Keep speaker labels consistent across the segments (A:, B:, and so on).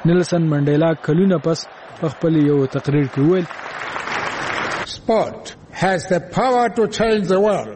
A: نیلسن منډیلا کلونه پس په خپل یو تقریر کې وویل
B: Sport has the power to change the world.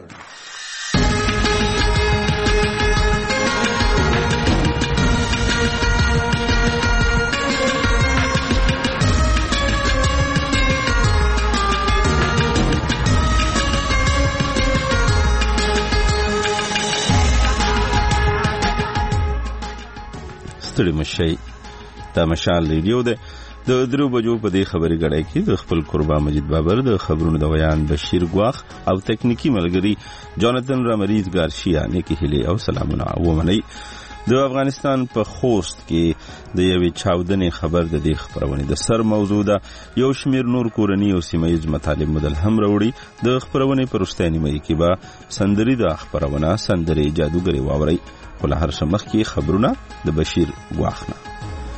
C: ستړي مشي دا مشال ریډیو ده د درو بجو په دې خبري غړای کې د خپل قربان مجید بابر د خبرونو د ویان بشیر غواخ او تکنیکی ملګری جاناتن رامریز ګارشیا نه کې هلي او سلامونه ومني د افغانستان په خوست کې د یوې چاودنې خبر د دې خبرونه د سر موضوع ده یو شمیر نور کورنی او سیمایي مطالب مدل هم وروړي د خبرونه پرستاني مې کې با سندري د خبرونه سندري جادوګری واوري خو له هر څه مخکې خبرونه د بشیر غواخ نه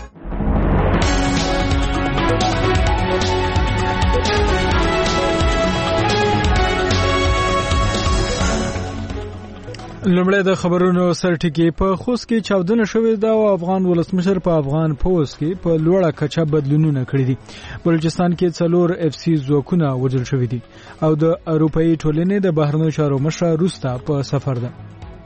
A: لومړی د خبرونو سرټکی په خوست کې چاودنه شوې ده او افغان ولسمشر په افغان پوز کې په لوړه کچه بدلونونه کړی دي بلوچستان کې 4 اف سی ځواکونه وژل شوي دي او د اروپאי ټولنې د بهرنیو چارو مشر روستا په سفر ده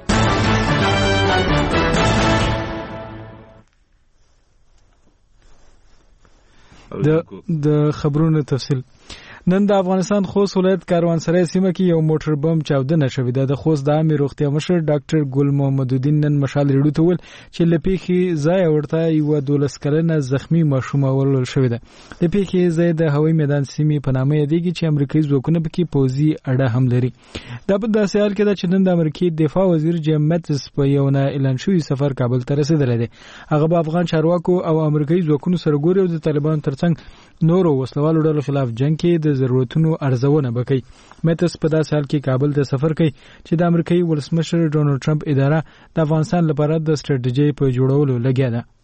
A: د خبرونو تفصیل نن د افغانستان خوست ولایت کاروانسرای سیمه کې یو موټر بم چاودنه شوې ده د خوست د عامه روغتیا مشر ډاکټر ګل محمد الدین نن مشال ریډو ته ول چې لپیخي ځای ورته یو 12 کلنه زخمی ماشوم ورول شوې ده لپیخي ځای د هوایي میدان سیمه په نامه یادېږي چې امریکایي ځواکونه پکې پوزي اډه هم لري دا په داسې حال کې ده چې نن د امریکایي دفاع وزیر جیم مټس په یو نه اعلان شوی سفر کابل ته رسیدلی دی هغه به افغان چارواکو او امریکایي ځواکونو سره ګوري او د طالبانو ترڅنګ نورو وسلوالو ډلو خلاف جنگ کې د ضرورتونو ارزونه وکړي مټس په داسې حال کې کابل ته سفر کوي چې د امریکایي ولسمشر ډونالد ټرمپ اداره د افغانستان لپاره د ستراتیژي په جوړولو لګیا ده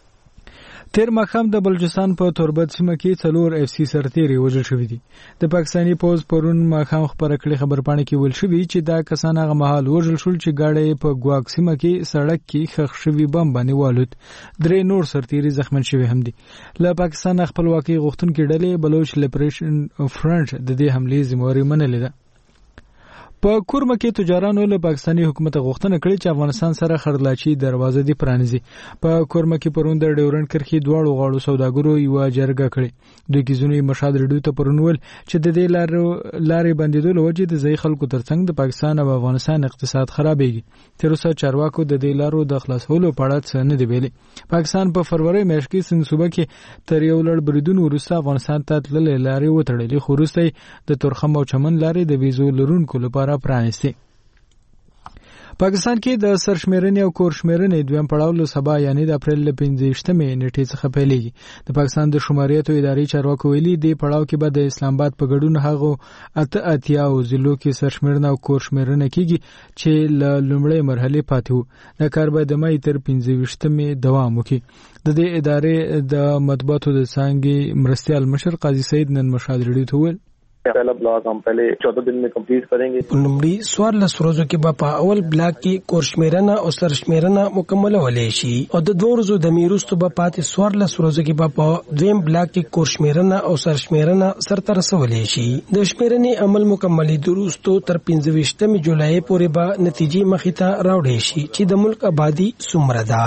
A: تیر مخام د بلوچستان په توربت سیمه کې 4 اف سی سرتیري وژل شوي دي د پاکستاني پوز پرون مخام خبره کړې خبرپاڼه کې ویل شوی چې دا کسان هغه مهال وژل شول چې گاډي په ګواک سیمه کې سړک کې خښ شوی بم باندې والوت 3 نور سرتیري زخمن شوي هم دي له پاکستان خپلواکي غوښتونکو ډلې بلوچ لیبریشن فرنٹ د دې حملې ذمہواری منلې ده په کورمه کې تجارانو له پاکستاني حکومت غوښتنه کړې چې افغانستان سره خړدلاچي دروازه دی پرانیزي په کورمه کې پروند ډیورنټ کرخي دواړو غاړو سوداګرو یو جرګه کړې دوی کې ځینې مشاد ریډیو ته پرونول چې د دې لارې بندیدو لوجه د ځای خلکو ترڅنګ د پاکستان او افغانستان اقتصاد خرابېږي تر اوسه چارواکو د دې لارو د خلاصولو په اړه څه نه دی ویلي پاکستان په فروری میاشت کې سنسوبه کې تر یو لړ بریدونو وروسته افغانستان ته تللې لارې وتړلې خو وروسته د تورخم او چمن لارې د ویزو لرونکو لپاره پرانیستي پاکستان کې د سرشمیرنې او کورشمیرنې دویم پړاو له سبا یعنی د اپریل 15مې نیټې څخه پیلېږي د پاکستان د شماریاتو ادارې چارواکو ویلي دی پړاو کې به د اسلام آباد په ګډون هغه اتیاو ضلعو کې سرشمیرنه او کورشمیرنه کیږي چې له لومړۍ مرحلې پاتې وو دا کار به د مې تر 15مې دوام وکړي د دې ادارې د مطبوعاتو د څنګه مرستيال مشر قاضي سعید نن مشال ریډیو ته ویل
D: पहला ब्लॉक हम पहले 14 दिन में कंप्लीट करेंगे
E: نمبري 14 ورځو کې په اول بلاک کې کورشمیرنه او سرشمیرنه مکمل ولې شي او د 2 ورځو د میروستو په پاتې 14 ورځو کې په دویم بلاک کې کورشمیرنه او سرشمیرنه سرته رسولې شي د شمیرنې عمل مکملي دروستو تر 15 جولای پورې به نتیجې مخې ته راوړې شي چې د ملک آبادی څومره ده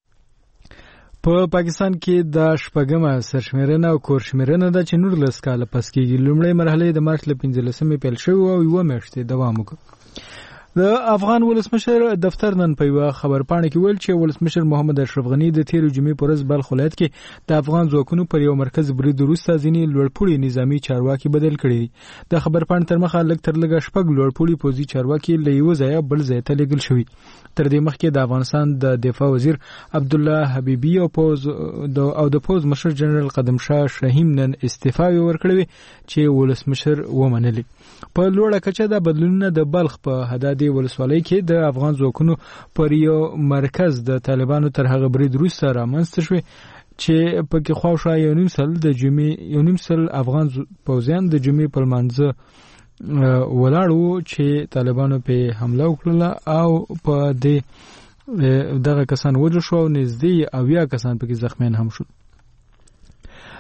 A: په پاکستان کې د شپږمه سرشمیرنه او کورشمیرنه د چنور لسکاله پس کېږي لومړی مرحله د مارچ ل 15مې پیل شوه او یو میاشت دوام وکړ د افغان ولسمشر دفتر نن په یو خبرپاڼه کې ویل چې ولسمشر محمد اشرف غنی د تیر جمعې پر ورځ بلخ ولایت کې د افغان ځواکونو پر یو مرکز برید وروسته ځینې لوړپوړي نظامی چارواکي بدل کړي دي د خبرپاڼې تر مخه لږ تر لږه شپږ لوړپوړي پوزي چارواکي له یو ځای بل ځای ته لېږل شوي تر دې مخکې د افغانستان د دفاع وزیر عبد الله حبیبی او د پوز مشر جنرال قدم شاه شاهین نن استعفا ورکړې چې ولسمشر ومنلي په لوړه کچه د بدلونونو د بلخ په حدادي ولسوالۍ کې د افغان ځواکونو پر یو مرکز د طالبانو تر هغه برید وروسته رامنځته شوی چې پکې خواوشا یو نیم سل افغان پوځیان د جمعې په منځ ولاړو چې طالبانو په حمله وکړه او په دغه کسان وژل شو او نږدې 80 کسان پکې زخمیان هم شول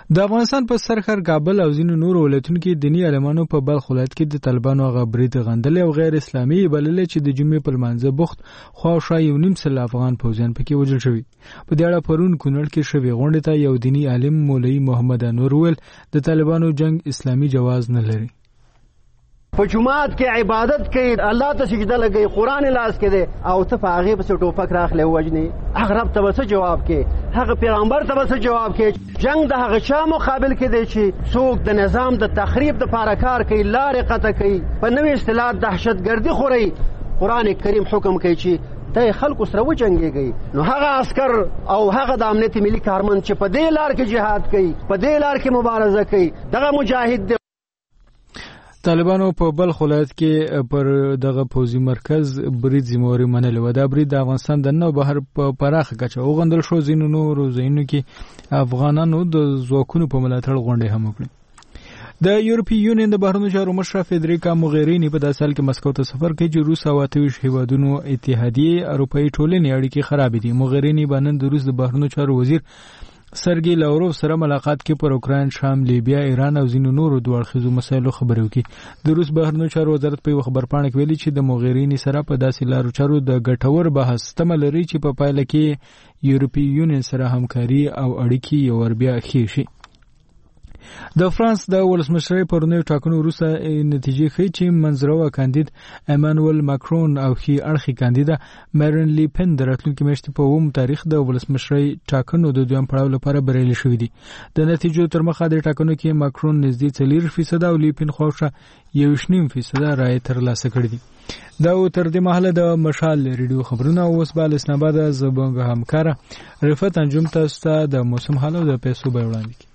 A: د افغانستان په سرحد کابل او ځینو نورو ولایتونو کې دیني عالمانو په بلخ ولایت کې د طالبانو هغه برید غندلې او غیر اسلامي بللې چې د جمعې په لمانځه بوخت خواوشا 1.5 افغان پوځیان پکې وژل شوي. په دې اړه پرون کونړ کې شوې غونډې ته یو دیني عالم مولوي محمد انور ویل د طالبانو جنگ اسلامي جواز نه لري.
F: په جمعات کې عبادت کوي، الله ته سجده لګي، قران لاس کې دی او ته په هغه بس ټوپک راخلې وجني، هغه رب ته بس جواب کې، هغه پیغمبر ته بس جواب کې. جنگ د هغه چا مقابل کې دی چې څوک د نظام د تخریب د لپاره کار کوي، لارې قطع کوي، په نوې اصطلاح دهشتګردي خوري. قران کریم حکم کوي چې ته خلکو سره وجنګيږي. نو هغه عسكر او هغه د امنیت ملي کارمند چې په دې لار کې جهاد کوي، په دې لار کې مبارزه کوي، دغه مجاهد دی.
A: طالبانو په بلخ ولایت کې پر دغه پوځي مرکز برید ذمہواری منلې و. دا برید د افغانستان د نو بهر په پراخه کچه وغندل شو. ځینو نورو ځایونو کې افغانانو د ځواکونو په ملاتړ غونډې هم وکړې. د یورپی یونین د بهرنیو چارو مشر فدریکا موغرینی په داسې حال کې مسکو ته سفر کوي چې روس او 28 هیوادونو اتحادیه اروپאי ټولنې اړیکې خراب دي. موغرینی باندې د روس د بهرنیو چارو وزیر سرګي لاوروف سره ملاقات کې پر اوکراین، شام، لیبیا، ایران او ځینو نورو دوه اړخیزو مسایلو خبرې وکړي. د روس بهرنیو چارو وزارت په یو خبرپاڼه کې ویلي چې د موغرینی سره په داسې لارو چارو د ګټور بحث تمه لري چې په پایله کې یورپی یونین سره همکاري او اړیکې یو ور بیا ښې شي. د فرانس د ولسمشرۍ پرونیو ټاکنو وروسته نتیجې ښیي چې منځرو کاندید ایمانوئل ماکرون او ښي اړخي کاندیده مارین لی پن د راتلونکي میاشتې په 9 تاریخ د ولسمشرۍ ټاکنو د دویم پړاو لپاره بریالي شوي دي. د نتیجو تر مخه د ټاکنو کې ماکرون نږدې 4% او لی پن خواوشا 1.5% رایې ترلاسه کړې دي. دا تر دې مهاله د مشال ریډیو خبرونه اوس بل اسناباد زبنګ همکاره رفت انجم تاسو ته د موسم حالو د پیسو به وړاندې.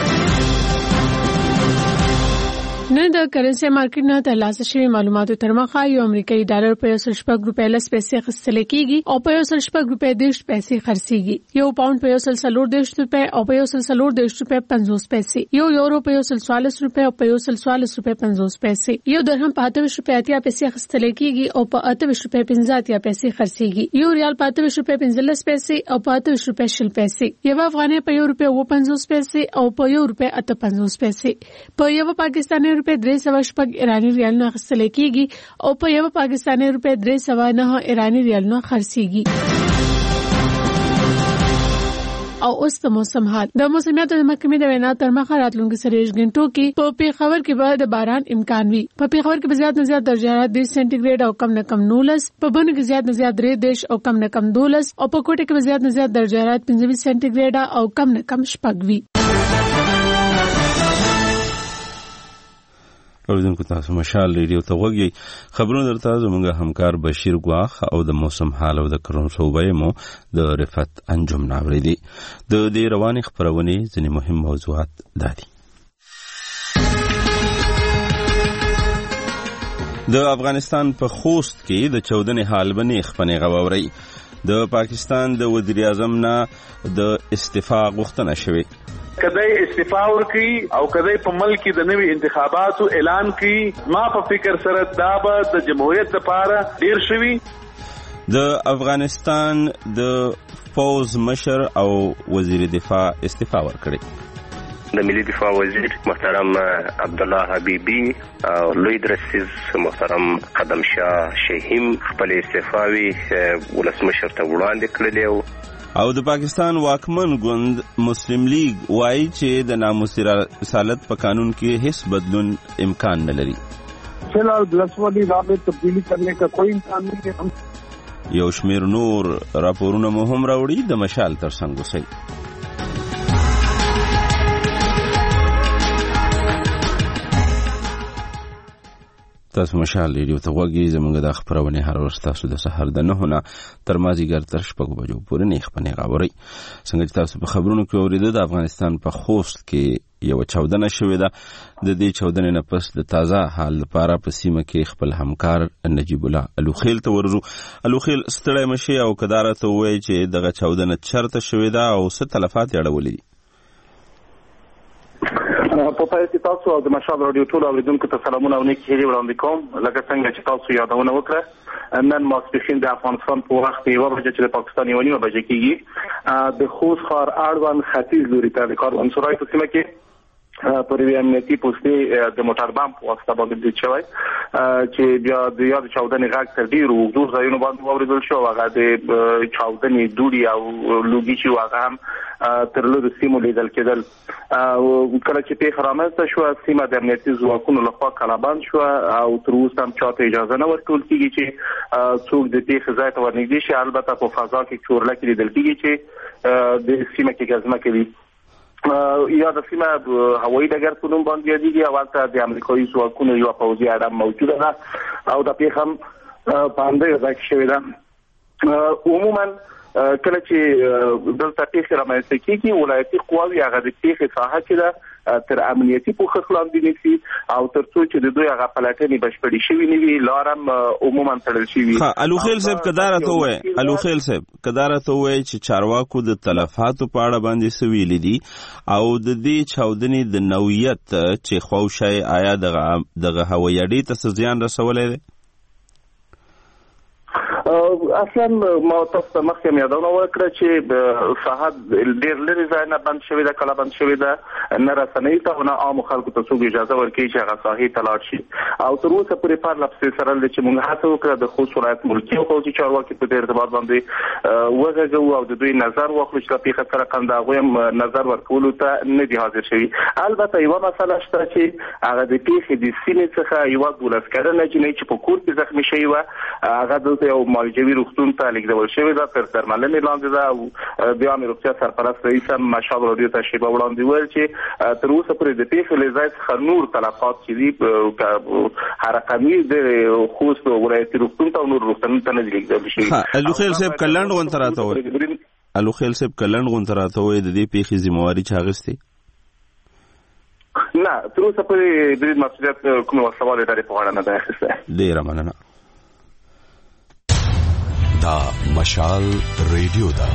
G: نن د کرنسي مارکیټ نه ترلاسه شوی معلوماتو تر مخه یو امریکایي ډالر په 1.5 روپۍ لس پیسې خرڅل کیږي او په 1.5 روپۍ 10 پیسې خرڅيږي. یو پاوند په 1.40 روپۍ او په 1.40 روپۍ 50 پیسې، یو یورو په 1.40 روپۍ او په 1.40 روپۍ 50 پیسې، یو درهم په 28 روپۍ 80 پیسې خرڅل کیږي او په 28 روپۍ 50 پیسې خرڅيږي. یو ریال په 28 روپۍ 15 پیسې او په 28 روپۍ 10 پیسې، یو افغانۍ په 1 روپۍ 50 پیسې او په 1 روپۍ 58 پیسې، په یو پاکستاني روپۍ 300 ایرانی ریالونه خرڅل کیږي او په یو پاکستاني روپۍ 309 ایرانی ریالونه خرڅيږي. او اوس د موسم حال. د موسمیات د محکمې د وینا تر مخه راتلونکي 30 غنټو کې په پیښور کې به د باران امکان وي. په پیښور کې به زیات نه زیات درجه حرارت 10 سانتي ګریډ او کم نه کم 19، په بن کې زیات نه زیات 3 او کم نه کم 12 او په کوټه کې به زیات نه زیات درجه حرارت 15 سانتي ګریډ او کم نه کم 6 وي.
C: اوریدونکو تاسو مشال ریډیو ته وګورئ. خبرونه درته زموږ همکار بشیر ګواخ او د موسم حال او د کرون صوبې مو د رفت انجم ناوړي دي. د دې رواني خبرونه ځینې مهم موضوعات دادي. د افغانستان په خوست کې د 14 حال باندې خپنه غووري. د پاکستان د وزیر اعظم نه د استعفا غوښتنه شوې.
H: کدی استعفا ورکي او کدی په ملک کې د نوي انتخاباتو اعلان کړي. ما په فکر سره دا به د جمهوریت لپاره ډیر شوي.
C: د افغانستان د فوز مشر او وزیر دفاع استعفا ورکړي.
I: د ملي دفاع وزیر محترم عبدالله حبیبی او لوی درسیز محترم قدم شاه شهیم خپل استعفاوي ولسمشر ته وړاندې کړل.
C: او د پاکستان واکمن ګوند مسلم لیگ وایي چې د ناموسي رسالت په قانون کې هیڅ بدلون امکان نه لري.
B: فی الحال بلسوالی راہ میں تبدیلی کرنے کا کوئی امکان نہیں ہے.
C: یو شمیر نور راپورونه مو هم راوړي. د مشال ترڅنګ اوسئ. تاسو مشال ریډیو ته وګورئ. زموږ د خبرونه هر ورځ تاسو د سحر د 9 نه تر مازیګر تر 6 بجو پورې نه خبرونه غوړي. څنګه چې تاسو په خبرونو کې اوریدل د افغانستان په خوست کې یو 14 شوې ده. د دې 14 نه پس د تازه حال لپاره په سیمه کې خپل همکار نجیب الله الوخیل ته ورزو. الوخیل ستړی مشي او کدارته وایي چې دغه 14 چرته شوې ده او څه تلفات یې اړولې دي.
D: په پای کې تاسو او د مشال رادیو ټول اوریدونکو ته سلامونه او نیک هیلې وړاندې کوم. لکه څنګه چې تاسو یادونه وکړه، نن ماسپښین د افغانستان په وخت 1 بجې چې د پاکستان 1 بجې کېږي د خوست ښار اړوند ختیځ لوري ته د کاروانسرای په سیمه کې پر یوه امنیتي پوستې د موټر بم په واسطه باندې برید شوی چې بیا د یاد چاودنې غږ تر ډېرو اوږدو ځایونو باندې واورېدل شو. هغه د چاودنې دوړې او لوګي چې هغه هم تر لرو سیمو لیدل کېدل. کله چې پیښه رامنځته شوه، سیمه د امنیتي ځواکونو لخوا کلابند شوه او تر اوسه هم چاته اجازه نه ورکول کېږي چې څوک د پیښې ځای ته ورنږدې شي. البته په فضا کې چورلکې لیدل کېږي چې د سیمه کې ګزمه کوي. یا د سیمه هوایي ډګر په نوم باندې یادېږي او هلته د امریکایي ځواکونو یوه پوځي اډه موجوده ده او د پیښه هم په همدې ځای کې شوې ده. عموما کله چې دلته پیښې رامنځته کېږي، ولایتي قواوې هغه د پیښې ساحه کې ده تر امنیتي پوښښ لاندې نیسي او تر څو چې د دوی هغه پلټنې بشپړې شوې نه وي، لار هم عموما تړل شوي.
C: الوخیل صاحب کدارته ووایي چې چارواکو د تلفاتو په اړه باندې څه ویلي دي او د دې چاودنې د نوعیت چې خوشای آیا دغه هوایي اډې ته څه زیان رسولی دی؟
D: اصلا ما تاسو ته مخکې هم یادونه وکړه چې ساحه ډېر لرې ځای نه بند شوې ده، کله بند شوې ده، نه رسنیو ته نه عامو خلکو ته څوک اجازه ورکوي چې هغه ساحې ته لاړ شي. او تر اوسه پورې پرله پسې سره چې موږ هڅه وکړه د خوست ولایت ملکي او پوځي چارواکي په دې ارتباط باندې وغږوو او د دوی نظر واخلو چې د پیښې سره کوم د هغوی هم نظر ورکولو ته نه دي حاضر شوي. البته یوه مسله شته چې هغه د پیښې د سیمې څخه یوه 12 کلنه نجلۍ چې په کور کې زخمي شوې وه، هغه دلته یو معالجوي روغتون ته لیږدول شوې ده، تر درملنې لاندې ده. او د عامې روغتیا سرپرست رئیس هم مشال رادیو ته شیبه وړاندې وویل چې تر اوسه پورې د پیښې له ځای څخه نور تلفات چې دي هر رقمي د خوست ولایتي روغتون ته او نور روغتونونو ته نه دي لیږدول شوي.
C: الوخیل صاحب کلنډ غونته راته ووایي د دې پیښې ذمهواري چا اخیستې؟
D: نه، تر اوسه پورې د دې مسؤلیت کومې وسله والې ادارې په غاړه نه ده اخیستی.
C: ډېره مننه.
J: دا مشال ریډیو ده.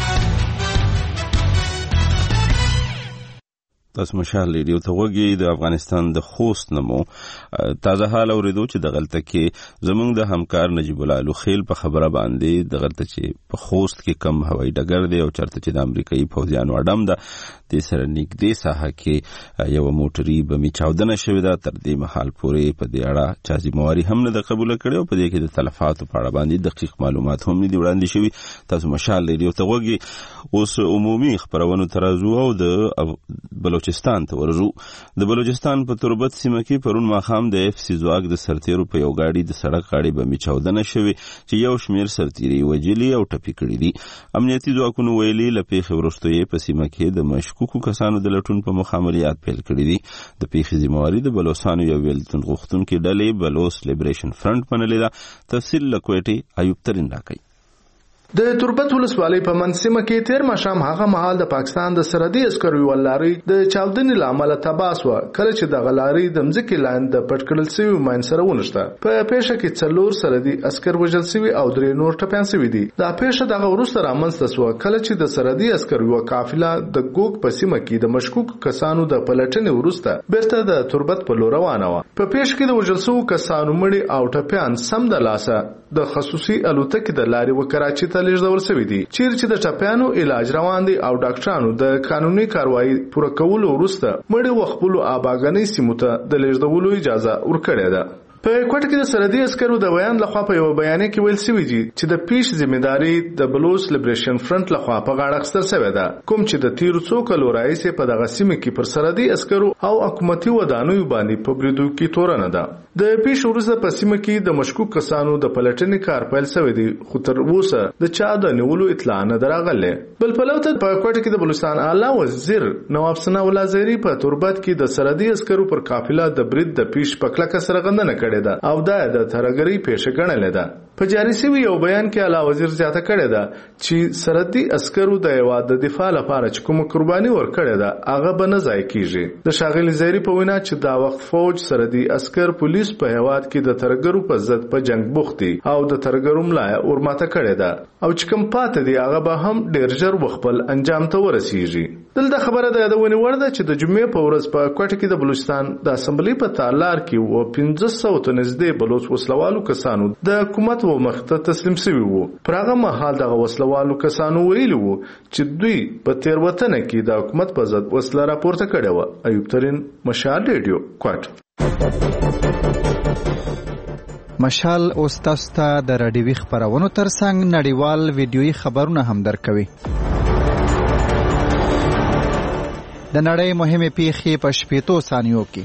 C: تاسو مشال ریډیو ته وګورئ. د افغانستان د خوست نمو تازه حال اوریدو چې د غلطه کې زمونږ د همکار نجیب الله الوخیل په خبره باندې د غلطه چې په خوست کې کم هوایي ډګر دی او چرته چې د امریکایي پوځیانو اډم ده د سره نږدې ساحه کې یو موټري بمي چاودنه شوې ده. تر دې مهال پورې په دې اړه چا ذمهواري هم نه ده قبوله کړې او په دې کې د تلفاتو په اړه باندې دقیق معلومات هم نه دي وړاندې شوي. تاسو مشال ریډیو ته وګورئ. اوس عمومي خبرونو ته راځو او د بلوچستان ته ورځو. د بلوچستان په تربت سیمه کې پرون ماښام د اف سی ځواک د سرتیرو په یو ګاډي د سړک غاړې بمي چاودنه شوې چې یو شمېر سرتیري وژلي او ټپي کړي دي. امنیتي ځواکونو ویلي له پیښې وروسته یې په سیمه کې د مشکوکو کسانو د لټون په مخ عملیات پیل کړي دي. د پیښې ذمهواري د بلوچستان یو بیلتون غوښتونکي ډلې بلوچ لیبریشن فرنٹ منلې ده. تفصیل له کوټې ایوب ترین راکوي.
K: د تربت ولسوالۍ په منځمه کې تیر ماښام هغه مهال د پاکستان د سرحدي عسکرو یو لاري د چاودنې لامل تباس و، کله چې د غلاري د مځکې لاندې د پټکړل شوی ماین سره ونښته. په پیښه کې 4 سرحدي عسکر وژل شوي او 3 نور ټپيان شوي دي. دا پیښه دغه وروسته رامنځته شوه کله چې د سرحدي عسکرو یو قافله د ګوګ په سیمه کې د مشکوک کسانو د پلټنې وروسته بیرته د تربت په لور روانه و. په پیښه کې د وژل شوو کسانو مړي او ټپيان سم د لاسه د خصوصي الوتکې د لارې و کراچي ته لیږدول شوي دي، چیرې چې د ټپیانو علاج روان دي او ډاکټرانو د قانوني کاروایی پوره کولو وروسته مړي و خپلو آباګنۍ سیمو ته د لیږدولو اجازه ورکړې ده. په کوټه کې د سرحدي عسکرو د بیان لخوا په یو بیان کې ویل شوی دی چې د پیش ذمہداري د بلوچ لیبریشن فرنٹ لخوا په غاړه اخیستل شوې ده، کوم چې د تیرو څو کلو راهیسې په دغه سیمه کې پر سرحدي عسکرو او حکومتي ودانیو باندې په بریدو کې تورنه ده. د پیش وروسته په سیمه کې د مشکوک کسانو د پلټنې کار پیل شوی دی، خو تر اوسه د چا د نیولو اطلاع نه درغله. بل په لوته په کوټه کې د بلوچستان اعلی وزیر نواب ثنا الله زهري په تربت کې د سرحدي عسکرو پر قافله د برید د پیش په کلکه سره غندنه کړې ده او دا د ترګری پیښه ګڼلې ده. په جاری شوی یو بیان کې اعلی وزیر زیاته کړې ده چې سرحدي عسکرو د هیواد د دفاع لپاره چې کوم قرباني ورکړې ده هغه به نه ضایع کیږي. د ښاغلي زهري په وینا چې دا وخت فوج، سرحدي عسکر، پولیس په هیواد کې د ترګرو په ضد په جنگ بوخت دي او د ترګرو ملا ورماته کړې ده او چې کوم پاتې دي هغه به هم ډیر ژر خپل انجام ته ورسیږي. دلته خبره ده د ونی ورده چې د جمعې په ورځ په کوټه کې د بلوچستان د اسمبلی په تالار کې و 1500 ته نږدې بلوچ وسلوالو کسانو د حکومت و مخته تسلیم شوي وو. پر هغه مهال دغه وسلوالو کسانو ویلي وو چې دوی په تیروتنه کې د حکومت په ضد وسله راپورته کړې وه. ایوب ترین، مشال ریډیو، کوټ.
L: مشال اوس تاسو ته د راډیوي خبرونو ترڅنګ نړیوال ویډیويي خبرونه هم درکوي. د نړۍ مهمه پیښې په 15 ثانیو کې.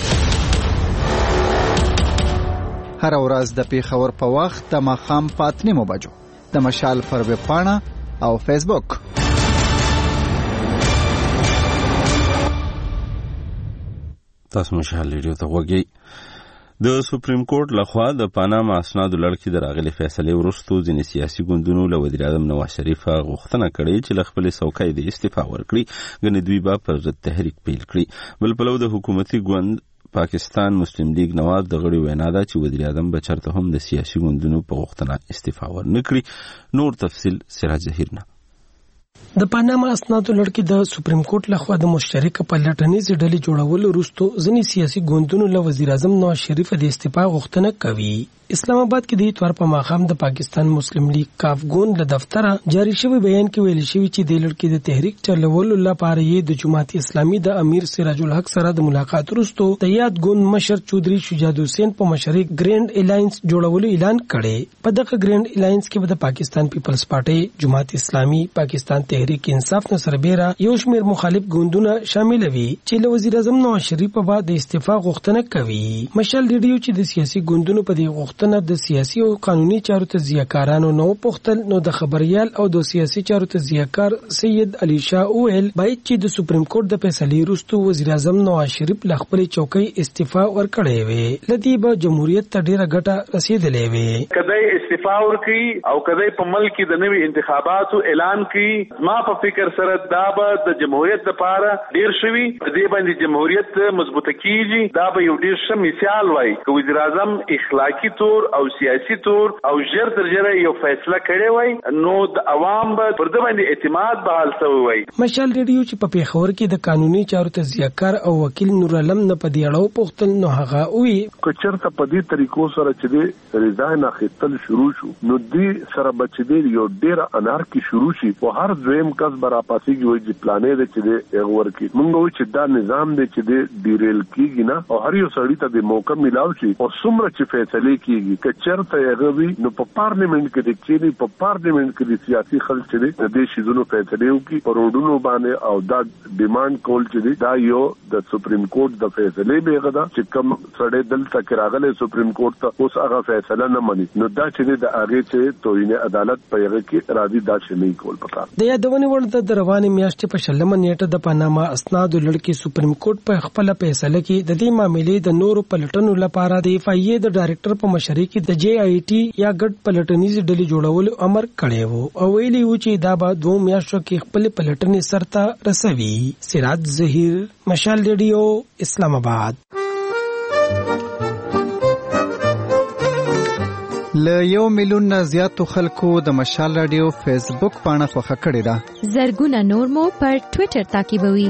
L: هر ورځ د پیښور په وخت د ماښام په 8 بجو د مشال پر ویب پاڼه او فیسبوک.
C: تاسو مشال ریډیو ته وګورئ. د سپریم کورټ لخوا د پاناما اسنادو لړ کې د راغلي فیصلې وروسته ځینې سیاسي ګوندونو له وزیر اعظم نواز شریف غوښتنه کړې چې له خپلې څوکۍ د استعفا ورکړي، ګنې دوی به پر ضد تحریک پیل کړي. بل پلو د حکومتي ګوند پاکستان مسلم لیگ نواز د غړي وینا ده چې وزیر اعظم به چرته هم د سیاسي ګوندونو په غوښتنه استعفا ورنکړي. نور تفصیل سراج ظهیر نه.
E: د پاناما اسنادو لړ کې د سپریم کورټ لخوا د مشترکه پلټنیزې ډلې جوړولو وروسته ځینې سیاسي ګوندونو له وزیر اعظم نواز شریف د استعفا غوښتنه کوي. اسلام آباد کې د اتوار په ماښام د پاکستان مسلم لیگ کاف ګوند له دفتره جاری شوی بیان کې ویل شوی چې د لړ کې د تحریک چلولو لپاره یې د جماعت اسلامي د امیر سراج الحق سره د ملاقات وروسته د یاد ګوند مشر چودري شجاعت حسین په مشرۍ ګرینډ الاینس جوړولو اعلان کړي. په دغه ګرینډ الاینس کې د پاکستان پیپلز پارټي، جماعت اسلامي، پاکستان تحریک انصاف نه سربېره یو شمېر مخالف ګوندونه شامل وي چې له وزیر اعظم نواز شریف په د استعفا غوښتنه کوي. مشال ریډیو چې د سیاسي ګوندونو په دې غوښتنه د سیاسي او قانوني چارو تجزیه‌کارانو نو پوښتل نو د خبريال او د سیاسي چارو تجزیه‌کار سید علي شاه اویل باید چې د سپریم کورټ د فیصلې وروسته وزیر اعظم نواز شریف له خپل چوکۍ استعفا ورکړې وي، لدی به جمهوریت ته ډیره ګټه رسیدلې وي.
H: کدی استعفا ورکړي او کدی په ملک کې د نوي انتخاباتو اعلان کړي، ما په فکر سره دا به د جمهوریت لپاره ډیر شوي، دې باندې جمهوریت مضبوطه کیږي. دا به یو ډیر ښه مثال وای چې وزیر اعظم اخلاقی طور او سیاسي طور او ژر تر ژره یو فیصله کړې وای نو د عوام به پر دې باندې اعتماد بحال شوی وای.
E: مشال ریډیو چې په پیښور کې د قانوني چارو تجزیه‌کار او وکیل نور علم نه په دې اړه پوښتل نو هغه وی
B: کچرته په دې طریقو سره چې د ریزاین اخیستل شروع شو نو دې سره بچې یو ډیر انارکی شروع شي او هر دویم کس برا پاسيږي وای چې پلانې د چې د اغور کې مونږ وای چې دا نظام دی چې د ډیریل کیږي نه او هر یو سړی ته د موقع ملاوي شي او څومره چې فیصله کیږي کچرته هغه وی نو په پارلیمنت کې د چيني په پارلیمنت کې د سیاسي خلک چې د دې شیزونو فیصله وکړي په روډونو باندې او دا ډیماند کول چې دا یو د سپریم کورټ د فیصله بیغه دا چې کوم سړی دلته کې راغلی سپریم کورټ ته اوس هغه فیصله نه مني نو دا چې د هغه چې توینه عدالت په هغه کې راځي دا چې نه کول پکار.
E: د یادونې وړ د روانې میاشتې په شلمه نیټه د پاناما اسنادو لړ کې سپریم کورټ په خپل فیصله کې د دې معاملې د نورو پلټنو لپاره د اف ای ای د ډایریکټر په مشرۍ کې د جی آی ټي یا ګډ پلټنیز ډلې جوړولو امر کړی وو او ویلي و چې دا به 2 میاشتو کې خپل پلټنې سرته رسوي. سراج ظهیر، مشال ریډیو، اسلام آباد.
L: ل 1 میلیون زیاتو خلکو د مشال رادیو فیسبوک پاڼه خوښه کړې ده.
M: زرګونه نور مو پر ټوئیټر تعقیبوي.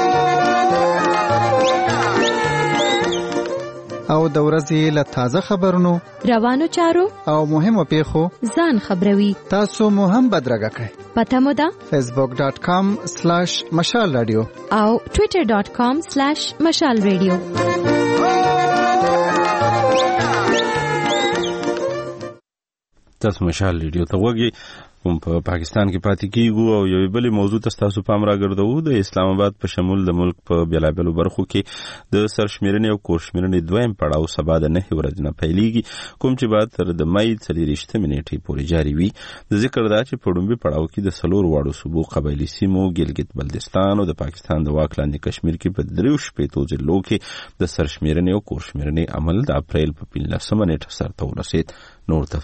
L: او د ورځې له تازه خبرونو،
M: روانو چارو
L: او مهمو پیښو
M: ځان خبروي.
L: تاسو مو هم بدرګه کړئ.
M: پته مو ده
L: facebook.com/مشال رادیو
M: او twitter.com/مشال رادیو.
C: تاسو مشال ریډیو ته وګورئ. کوم په پاکستان کې پاتې کیږو او یو بل موضوع تاسو پام راګرځو. د اسلام آباد په شمول د ملک په بیلابلو برخو کې د سرشمیرنې او کورشمیرنې دویم پړاو سبا د 9 ورځې نه پیلېږي، کوم چې بعد تر د مای 23 نیټې پورې جاری وي. د ذکر دا چې په لومړي پړاو کې د 4 واړو صوبو قبایلي سیمو ګلګت بلتستان او د پاکستان د واک لاندې کشمیر کې په 3 ضلعو کې د سرشمیرنې او کورشمیرنې عمل د اپریل په 15 نیټه سرته ورسید. نور تفصیل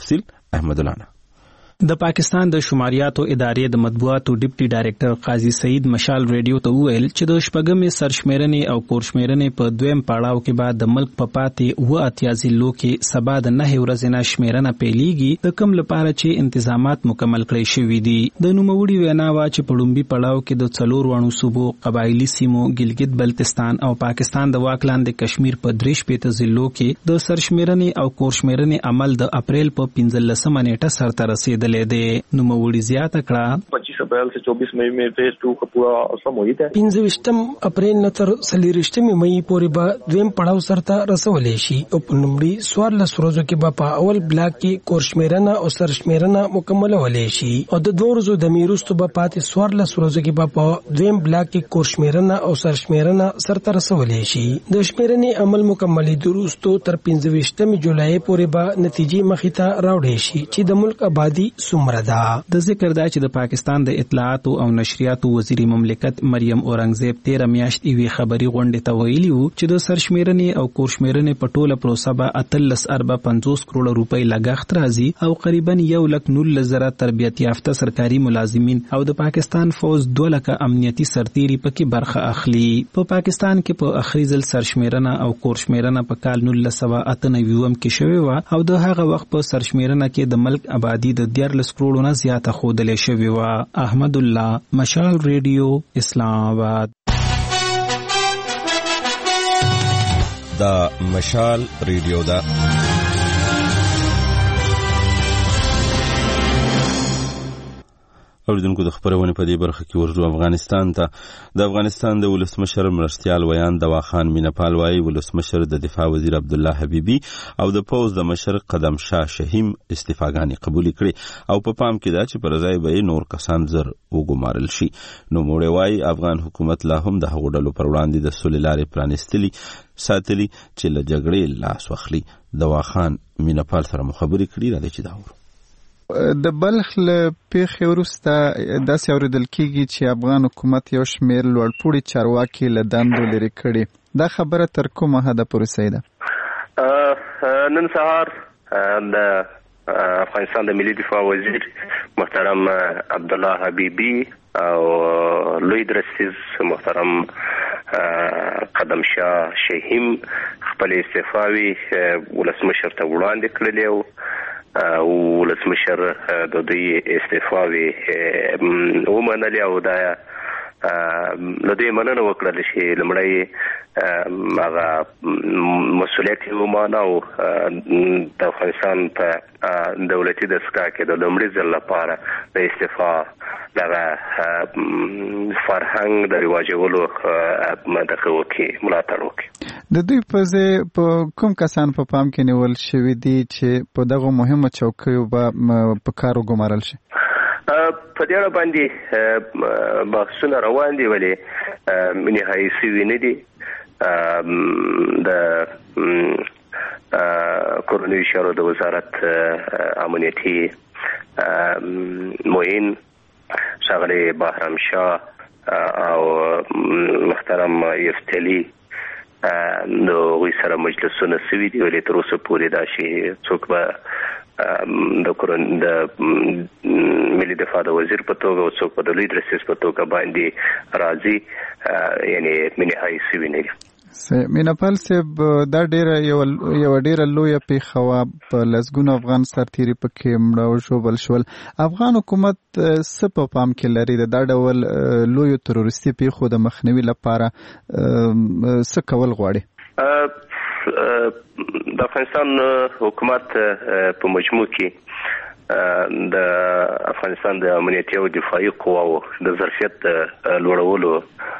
C: احمد الله.
N: د پاکستان د شماریاتو ادارې د مطبوعاتو ډیپټي ډایریکټر قاضي سعید مشال ریډیو ته وویل چې د شپږمې سرشمیرنې او کورشمیرنې په دویم پړاو کې بعد د ملک په پاتې 78 ضلعو کې سبا د 9 ورځې نه شمیرنه پیلېږي د کوم لپاره چې انتظامات مکمل کړی شوي دي. د نوموړي وینا وا چې په لومبي پړاو کې د 4 وړو صوبو قبایلی سیمو ګلګت بلتستان او پاکستان د واک لاندې کشمیر په 3 ضلعو کې د سرشمیرنې او کورشمیرنې عمل د اپریل په 15 نیټه سرته رسیدلی دی. نوموړي زیاته کړه
O: 25 اپریل سے 24 مئی میں فیز 2 کا پورا سموید ہے.
E: 15 اپریل نه تر 23 مئی پورې به دویم پړاو سرته رسولې شي او په لومړي 14 ورځو کې به په اول بلاک کې کورشمیرنه او سرشمیرنه مکمل ولې شي او د 2 ورځو د میروستو به پاتې 14 ورځو کې به په دویم بلاک کې کورشمیرنه او سرشمیرنه سرته رسولې شي. د شمیرنې عمل مکملې دروستو تر 15 جولای پورې به نتیجې مخې ته راوړې شي چې د ملک آبادی څومره ده.
N: د ذکر دا چې د پاکستان د اطلاعاتو او نشریاتو وزیر مملکت مریم اورنګزیب 13 میاشت ایوي خبري غونډه ته ویلي وو چې د سرشمیرنې او کورشمیرنې په ټوله پروسه به 13.50 کروڑ روپۍ لګښت راځي او قریبا 1,19,000 تربیت یافته سرکاري ملازمین او د پاکستان فوج 2 لک امنیتي سرتیري پکې برخه اخلي. په پاکستان کې په اخري ځل سرشمیرنه او کورشمیرنه په کال 1998 کې شوې و او د هغه وخت په سرشمیرنه کې د ملک آبادی د 14 کروڑونه زیاته خودلې شوې و. احمد الله، مشال ریډیو، اسلام آباد.
J: دا مشال ریډیو دا
C: اوریدونکو د خبرونه په دې برخه کې ورځو افغانستان ته. د افغانستان د ولسمشر مرستیال ویان دوا خان مینپال وايي ولسمشر د دفاع وزیر عبد الله حبیبی او د پوز د مشر قدم شاه شهیم استعفاګانې قبول کړي او په پام کې دا چې پر ځای به نور کسان زر وګمارل شي. نو موږ وايي افغان حکومت لا هم د هغو ډلو پر وړاندې د سولې لارې پرانستلي ساتلي چې له جګړې لاس واخلي. دوا خان مینپال سره مخابري کړي را دي چې دا
L: د بلخ له پیښې وروسته داسې اورېدل کېږي چې افغان حکومت یو شمېر لوړپوړي چارواکي له دندو لرې کړي. دا خبره تر کومه حده پورې صحیح ده؟
I: نن سهار د افغانستان د ملي دفاع وزیر محترم عبدالله حبیبی او لوی درسیز محترم قدم شاه شهیم خپل استعفاوي ولسمشر ته وړاندې کړلې او ولسمشر د دې استعفاوي ومنلې او دا له دې مننه وکړل چې لمړی هغه مسؤلیت یې ومانه او د افغانستان په دولتي دستګاه کې د لومړي ځل لپاره د استعفا دغه فرهنګ د رواجولو دغه وکړي ملاتړ وکړي.
L: د دوی په کوم کسان په پام کې نیول شوي دي چې په دغه مهمه چوکیو په کار وګمارل شي؟
I: په دې اړه باندې بحثونه روان دي ولې نهایي شوي نه دي. د کورنیو چارو د وزارت امنیتي معین ښاغلی بهرام شاه او محترم یفتلی نو غوی سره مجلسونه سوي دي ولې تر اوسه پورې دا شي څوک به د ملي دفاع د وزیر په توګه او څوک به د لوی درسیز په توګه باندې راځي یعنی نهایي سوي نه دي.
L: مینپال صاحب دا یو ډیره لویه پیښه وه په لسګونو افغان سرتیري پکې مړه او ژوبل شول. افغان حکومت څه په پام کې لري د دا ډول لویو تروریستي پیښو د مخنیوي لپاره څه کول غواړي؟
I: د افغانستان حکومت په مجموع کې د افغانستان د امنیتي او دفاعي قواو د ظرفیت لوړولو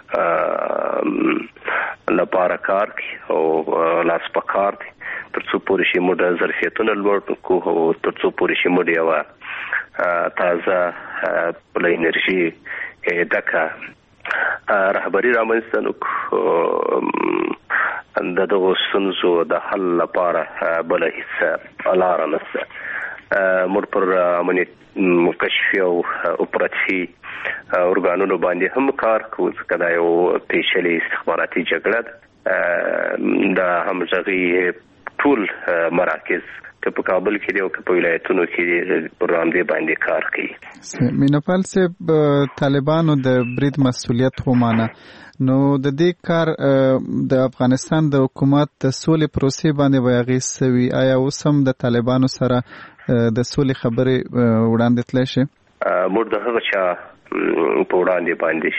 I: لپاره کار کوي او لاس په کار دی تر څو پورې چې موږ د ظرفیتونو لوړ کړو او تر څو پورې چې موږ یو تازه بله انرژي ډکه رهبري رامنځته نکړو. د دغو ستونزو د حل لپاره بله هیڅ لاره نشته. موږ پر امنیت کشفي او اپراتیفي ارګانونو باندې هم کار کوو ځکه دا یو پیچلې استخباراتي جګړه ده. د همغږۍ ټول مراکز که په کابل کې دی او په ولایتونو کې پروګرام دی باندې کار کوي.
L: مینپال صاحب طالبانو د برید مسؤلیت ومانه، نو د دې کار د افغانستان د حکومت د سولې پروسې باندې وایغې سوي، آیا اوس هم د طالبانو سره د سولې خبرې وړاندې تللی شي؟
I: موږ د هغه چا په وړاندې باندې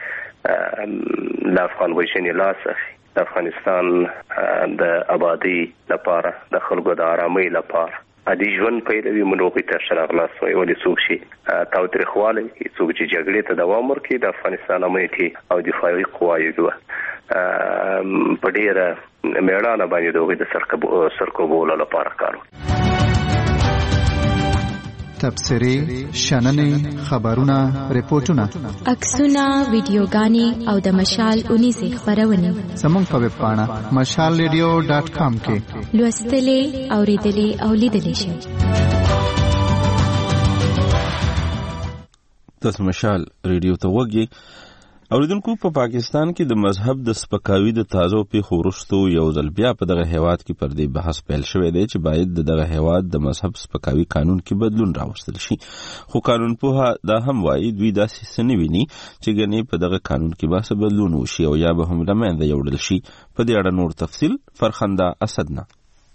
I: شي د افغان وژنې لاس اخلي، د افغانستان د آبادی لپاره، د خلکو د آرامۍ لپاره ادي ژوند پیلوي، موږ ته شرغلاس وي ولې څوک شي تاوتریخواله څوک چې جګړې ته دوام ورکړي د افغانستان امنیتي او دفاعي قواوو په ډیره میړانه باندې دوی د سرکوبولو لپاره کار کوي.
L: تبصرې، شننې، خبرونه، ریپورتونه،
M: عکسونه، ویډیوګانې او د مشال 19 خبرونه
L: زموږ په ویب پاڼه mashalradio.com کې
M: لوستلې، اوریدلې او لیدلې شئ.
C: تاسو مشال ریډیو ته وګورئ. اوریدونکو، په پاکستان کې د مذهب د سپکاوي د تازه پیښو وروسته یو ځل بیا په دغه هیواد کې پر دې بحث پیل شوی دی چې باید دغه هیواد د مذهب سپکاوي قانون کې بدلون راوستل شي. خو قانونپوه دا هم وایي دوی داسې څه نه ویني چې ګنې په دغه قانون کې به بدلون وشي او یا به هم له منځه یوړل شي. په دې اړه نور تفصیل فرخنده اسدنه.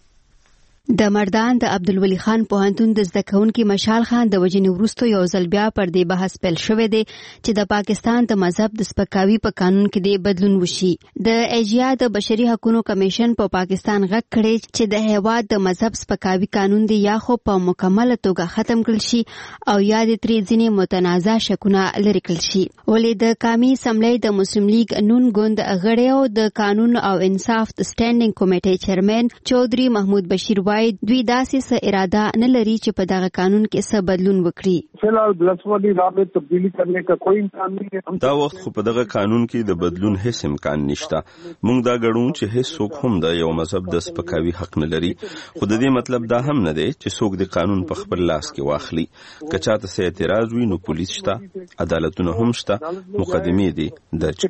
P: د مردان د عبدالولي خان پوهنتون د زده کوونکي مشال خان د وژنې وروسته یو ځل بیا پر دې بحث پیل شوی دی چې د پاکستان د مذهب د سپکاوي په قانون کې د بدلون وشي. د ایجیا د بشري حقوقو کمیشن په پاکستان غږ کړی چې د هیواد د مذهب سپکاوي قانون دی یا خو په مکمل توګه ختم کړل شي او یا د ترې ځینې متنازع شکونه لرې کړل شي. ولې د قومي اسمبلی د مسلم لیگ نون ګوند غړی او د قانون او انصاف د سټینډینګ کمیټې چیرمن چودري محمود بشیر دوی داسې څه اراده نه لري چې په دغه قانون کې څه بدلون وکړي.
B: فی الحال بلسوالی رابطه تبدیلی کرنے کا کوئی امکان نہیں ہے.
C: دا وخت خو په دغه قانون کې د بدلون هیڅ امکان نشته. موږ دا ګڼو چې هیڅ څوک هم د یو مذهب د سپکاوي حق نه لري، خو د دې مطلب دا هم نه دی چې څوک د قانون په خپل لاس کې واخلي. که چاته څه اعتراض وي نو پولیس شته، عدالتونه هم شته، مقدمې دي درج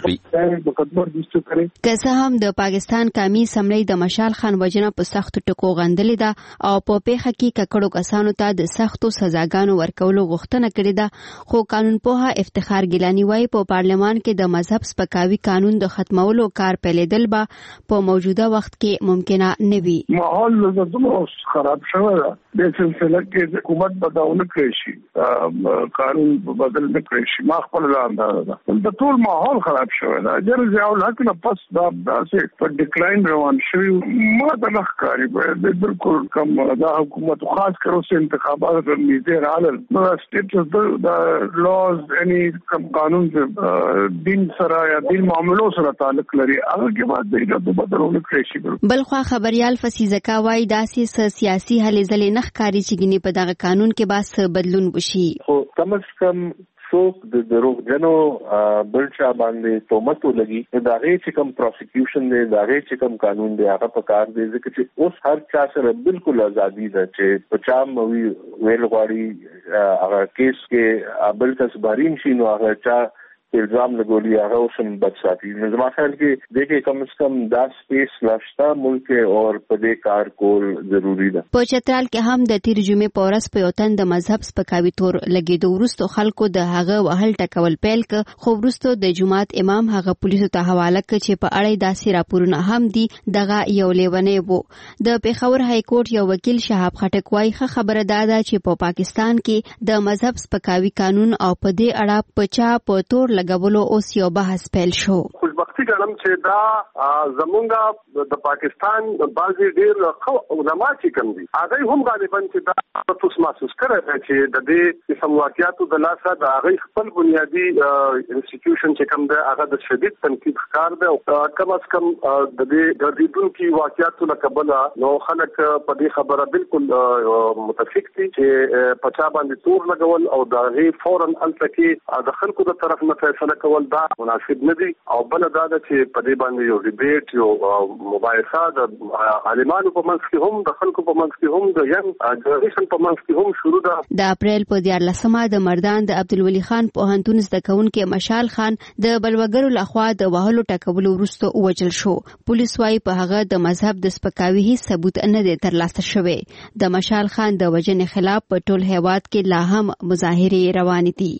C: کړي.
P: که څه هم د پاکستان قومي اسمبلی د مشال خان وژنه په سختو ټکو غندلې ده او په پیښه کې ککړو کسانو ته د سختو سزاګانو ورکولو غوښتنه کړې ده، خو قانونپوه افتخار ګیلانی وايي په پارلمان کې د مذهب سپکاوي قانون د ختمولو کار پیلېدل به په موجوده وخت کې ممکنه نه وي.
B: ماحول زموږ خراب شوی ده. د سلسله کې حکومت بدلون کړی شي، قانون بدل نه کړی شي. ما خپل اندازه ده د ټول ماحول خراب شوی ده. جر ضیاء الحق نه پس دا داسې په ډیکلاین روان شوی. ما د لخکاری به بالکل کم دا حکومت خاص کر اوس انتخابات پر نږدې راغلل نو سټیټس د لاز اني کم قانون دین سره یا دین معاملو سره تعلق لري هغه کې بعد د بدلون کړی شي.
P: بلخوا خبريال فسیزکا وايي داسې سیاسي هلې ځلې نخکاری چې ګنې په دغه قانون کې باس بدلون وشي.
O: خو کم از کم څوک د دروغجنو بل چا باندې تهمت ولګي دا غي چې کوم پروسیکیوشن دی دا غي چې کوم قانون دی هغه په کار دی ځکه چې اوس هر چا سره بالکل ازادي ده چې په چا موي ویل غواړي هغه کیس کې بل کس بارین شي نو هغه چا الزام لګولي هغه اوسم بچ ساتي. نو زما خیال کې دغه کم از کم دا سپیس لاشتا ملک او په دې کار کول ضروری ده.
P: په چترال کې هم د تیر جمعې په ورځ په یو تن د مذهب سپکاوي تور لګیدو وروسته خلکو د هغه وهل ټکول پیل ک خو وروسته د جماعت امام هغه پولیسو ته حواله ک چې په اړه داسې راپورونه هم دي دغه یو لیونی وو. د پیښور های کورټ یو وکیل شهاب خټک وايي خبره ده چې په پاکستان کې د مذهب سپکاوي قانون او په دې اړه پچا په تور لګولو اوس یو بحث پیل شو.
B: خوشبختی ګڼم چې دا زمونږ د پاکستان بعضی ډیر علما چې کوم دي هغه هم غالبا چې دا تاسو محسوس کړئ چې د دې قسم واقعیاتو د لاسه د هغه خپل بنیادی انسټیټیوشن چې کوم ده هغه د شدید تنقید ښکار ده او کم از کم د دې ګرځیدونکو واقعیاتو له کبله نو خلک په دې خبره بالکل متفق دي چې پچا باندې تور لګول او دا غي فورن التکی د خلکو د طرف نه فیصله کول دا مناسب نه دي. او بل دا چې په دې باندې یو ډیبیټ یو مباحثه د عالمانو په منځ کې هم د خلکو په منځ کې هم د ینګ جنریشن په منځ کې هم شروع ده.
P: د اپریل په 14مه د مردان د عبدالولي خان پوهنتون زده کوونکي مشال خان د بلوګرو لخوا د وهلو ټکولو وروسته ووژل شو. پولیس وايي په هغه د مذهب د سپکاوي هیڅ ثبوت نه دی ترلاسه شوی. د مشال خان د وژنې خلاف په ټول هیواد کې لا هم مظاهرې روانې دي.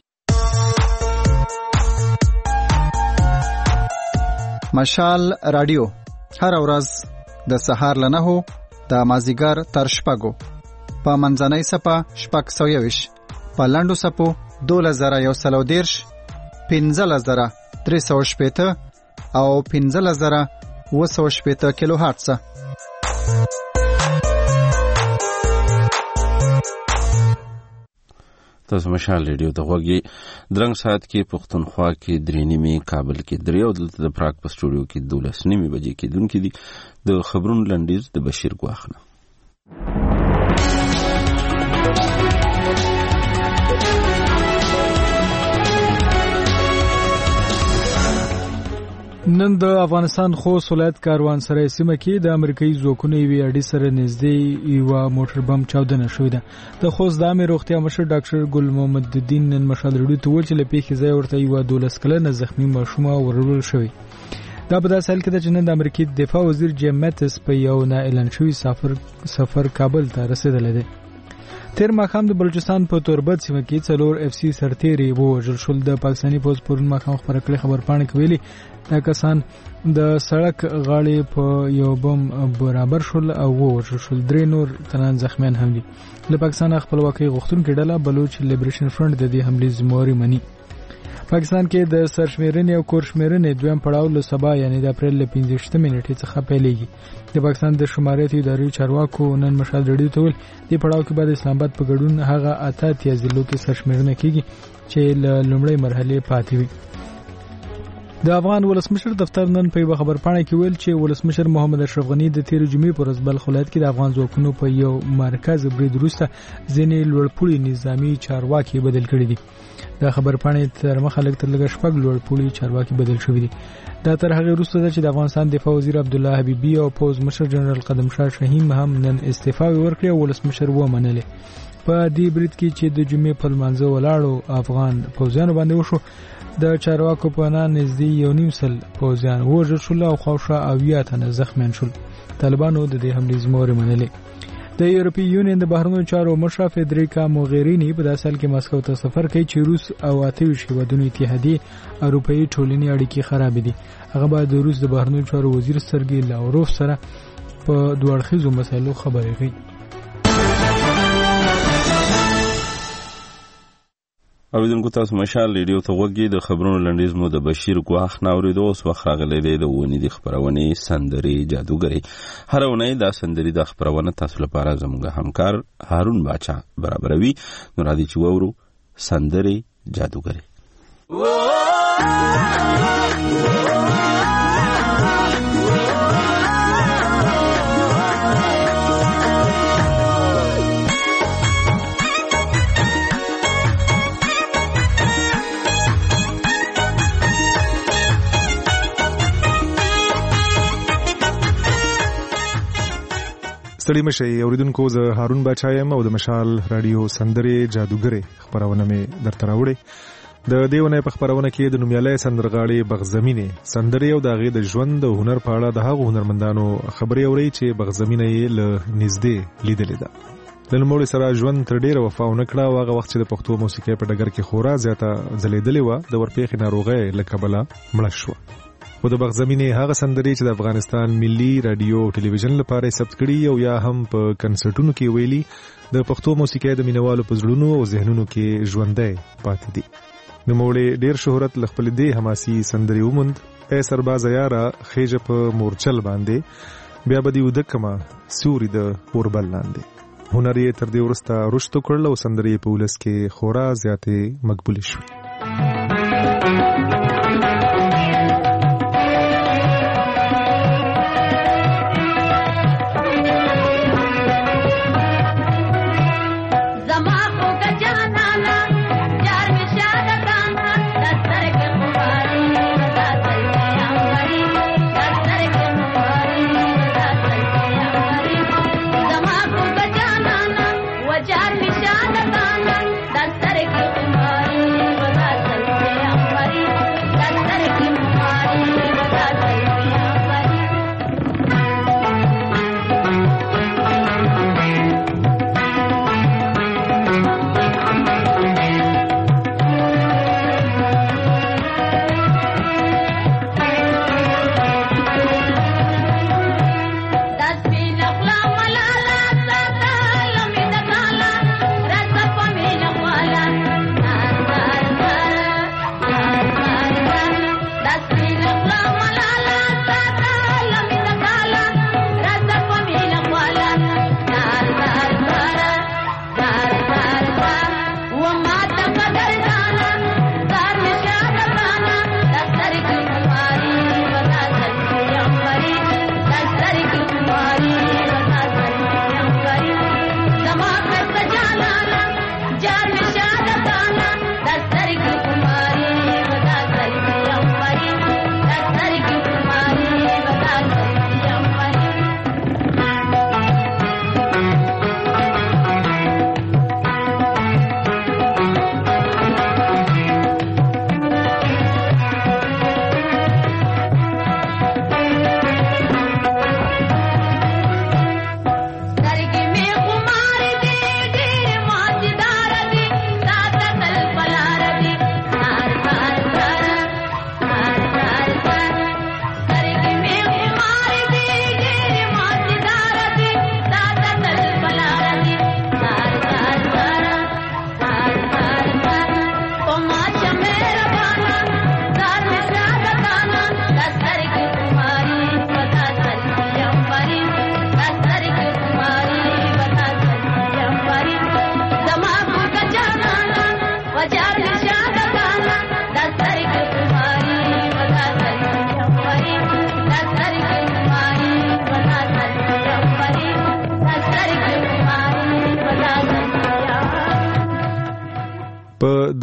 L: مشال رادیو هر ورځ د سهار له 9 د مازیګر تر 6 په منځنۍ صفه 6:20 په لاندو صفو 2110 15380 او 15780 کیلو هرتز.
C: تاسو مشال ریډیو ته غوږی درنګ ساعت کې پښتونخوا کې 3:30 کابل کې 3 او دلته د پراګ په سټوډیو کې 12:30 بجې کې دونکو دي د خبرونو لنډیز د بشیر ګواخنه.
A: نن د افغانستان خوست ولایت کاروانسرای سیمه کې د امریکایي ځواکونو یوې اډې سره نږدې یو موټر بم چاودنه شوې ده. د خوست د عامه روغتیا مشر ډاکټر ګل محمد الدین نن مشال ریډیو ته وویل چې له پیښې ځای ورته یو 12 کلنه زخمي ماشومه ورول شوې. دا په داسې حال کې چې نن د امریکایي دفاع وزیر جیم ماتس په یو نه اعلان شوی سفر کابل ته رسیدلی دی. تیر ماښام د بلوچستان په توربت سیمه کې 4 اف سی سرتیري ووژل شول. د پاکستاني پوز پرون ماښام خبره کړې خبرپاڼه کې ویلي دا کسان د سړک غاړې په یو بم برابر شول او ووژل شول. 3 نور تنان زخمیان هم دي. د پاکستان خپلواکۍ غوښتونکو ډله بلوچ لیبریشن فرنٹ د دې حملې ذمہواري مني. پاکستان کې د سرشمیرنې او کورشمیرنې دویم پړاو له سبا یعنی د اپریل 15 نیټې څخه پیلېږي. د پاکستان د شماریاتي ادارې چارواکو نن مشال ریډیو ته ویل د پړاو کې بعد اسلام آباد په ګډون هغه 88 ضلعو کې سرشمیرنه کیږي چې له لومړۍ مرحله پاتې وي. د افغان ولسمشر دفتر نن په یو خبرپاڼه کې ویل چې ولسمشر محمد اشرف غنی د 13 جمعې پر ورځ بلخ ولایت کې د افغان ځواکونو په یو مرکز برید وروسته ځینې لوړپوړي نظامی چارواکي بدل کړي دي. د خبرپاڼې تر مخه لږ تر لږه 6 لوړپوړي چارواکي بدل شوي دي. دا تر هغه وروسته چې د افغانستان دفاع وزیر عبدالله حبیبي او پوز مشر جنرال قدم شاه شهیم هم نن استعفا ورکړه او ولسمشر ومنله. په دې برید کې چې د جمعې په لمانځه ولاړو افغان پوځیانو باندې وشو د چارواکو په نان نږدې 1.5 پوځیان وژل شول او خاوشا 80 تنه زخمیان شول. طالبانو د دې حملې ذمہواري منلې. د یورپی یونین د بهرنیو چارو مشر فدریکا موغرینی په داسې حال کې مسکو ته سفر کوي چې روس او 28 هیوادونو اتحادیه اروپאי ټولنې اړیکې خراب دي. هغه بعد د روس د بهرنیو چارو وزیر سرګی لاوروف سره په دوه اړخیزو مسایلو خبرې کوي.
C: اوریدونکو تاسو مشال ریډیو ته وګورئ. د خبرونو لنډیز مو د بشیر ګواخ ناوریدو اوس وخت راغلی دی د ونی د خبرونه سندري جادوګری. هر ونی دا سندري د خبرونه تاسو لپاره زموږ همکار هارون باچا برابروي. نو را دي چې وورو سندري جادوګری.
Q: ستړي مشي اوریدونکو زه هارون باچا یم او د مشال رادیو سندري جادوګری خبرونه مې درته راوړې. د دیونه په خبرونه کې د نومیالي سندرغاړي بغزمینه سندري او د غي د ژوند او هنر په اړه د هغو هنرمندانو خبري اوري چې بغزمینه یې له نږدې لیدلې ده. د نوموړي سره ژوند تر ډیره وفا ونکړه او هغه وخت چې د پښتو موسیقۍ په ډګر کې خورا زیاته ځلېدلې و د ورپېخې ناروغۍ له کبله مړه شوه. و د بغزمینه هغه سندري چې د افغانستان ملي رادیو او ټلویزیون لپاره ثبت کړي او یا هم په کنسرټونو کې ویلي د پښتو موسیقۍ د مینوالو په زړونو او ذهنونو کې ژوندۍ پاتې دي. نوموړي ډیر شهرت لخپل دی حماسي سندري ومند اے سرباز یارا خېجه په مورچل باندې بیا بدی ودکما سوري د اوربل لاندې. هنر یې تر دې ورسته رشد کړل او سندري په ولس کې خورا زیاتې مقبول شوه.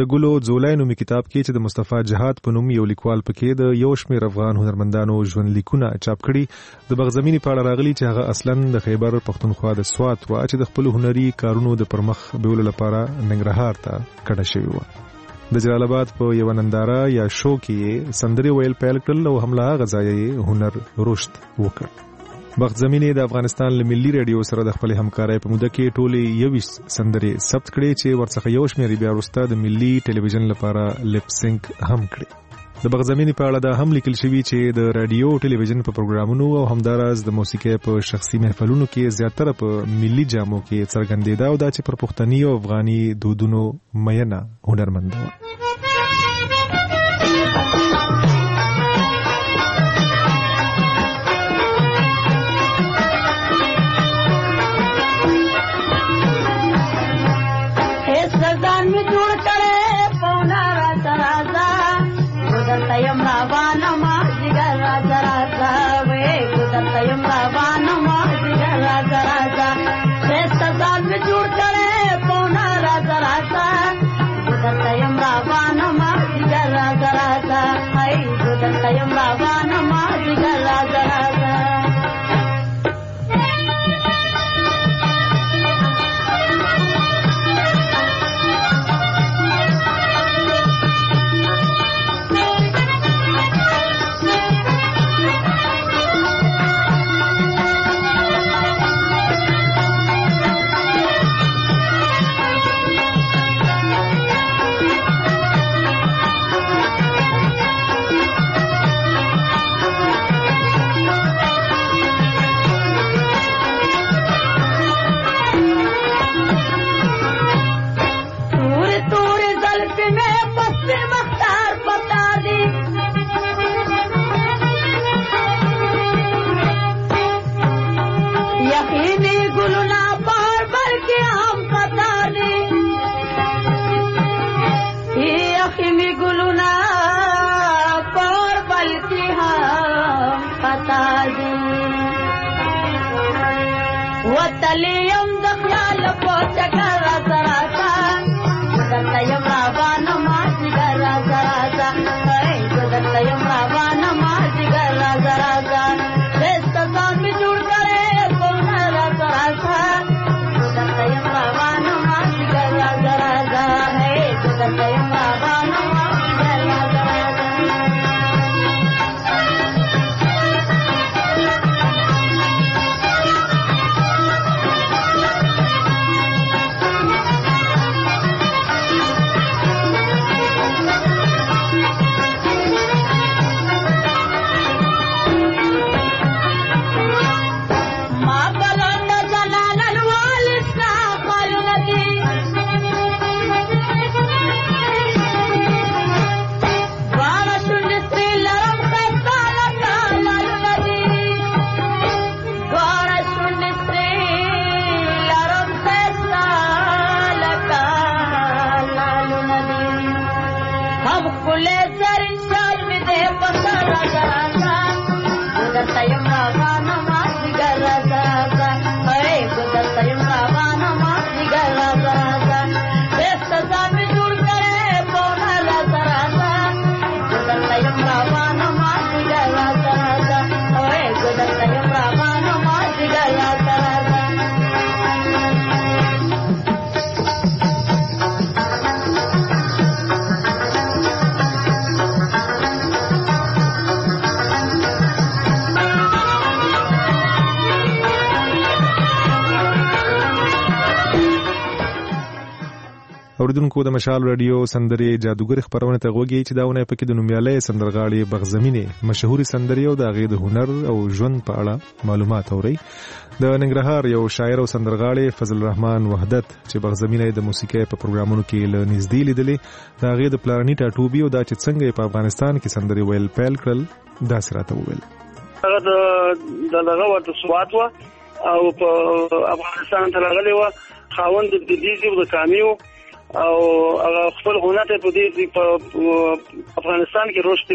Q: ګلو زولای نومي کتاب کې چې د مصطفی جهاد په نوم یو لیکوال پکې د یو شمېر افغان هنرمندانو ژوند لیکونه چاپ کړي د بغزمینی په اړه راغلي چې هغه اصلا د خیبر پښتونخوا د سوات و چې د خپل هنري کارونو د پرمخ بیولو لپاره ننګرهار ته کډه شوی و د جلال آباد په یو ننداره یا شو کې سندري ویل پیل کړل او هملا غزای هنر رشد وکړ وخت زمینه د افغانستان له ملي رادیو سره د خپل همکارۍ په موده کې ټولې 21 سندري ثبت کړي چې ورڅخه یو شمېر بیا وروسته د ملي ټلویزیون لپاره لپ سینک هم کړي د بغزمینی په اړه دا هم لیکل شوی چې د رادیو ټلویزیون په پروګرامونو او همدارس د موسیقي په شخصي محفلونو کې زیاتره په ملي جامو کې څرګندېدا او دا چې پر پښتني او افغاني دودونو مینه هنرمند و اوریدونکو د مشال رادیو سندري جادوګر خبرونه ته غوږی چې داونه پکې د نومیالي سندرغاړي بغزمینه مشهوري سندري او د غید هنر او ژوند په اړه معلومات اوري د ننګرهار یو شاعر او سندرغاړي فضل الرحمن وحدت چې بغزمینه د موسیقي په پروګرامونو کې ل نږدې لیدلې دا غید پلاني ټاټوبي او دا چې څنګه په افغانستان کې سندري ویل پیل کړل دا سره ویل
R: هغه د لغه ورته سوات او په افغانستان ته راغلی و خاوند د دیزي او د کامیو او هغه خپل هنر په دې په افغانستان کې رشد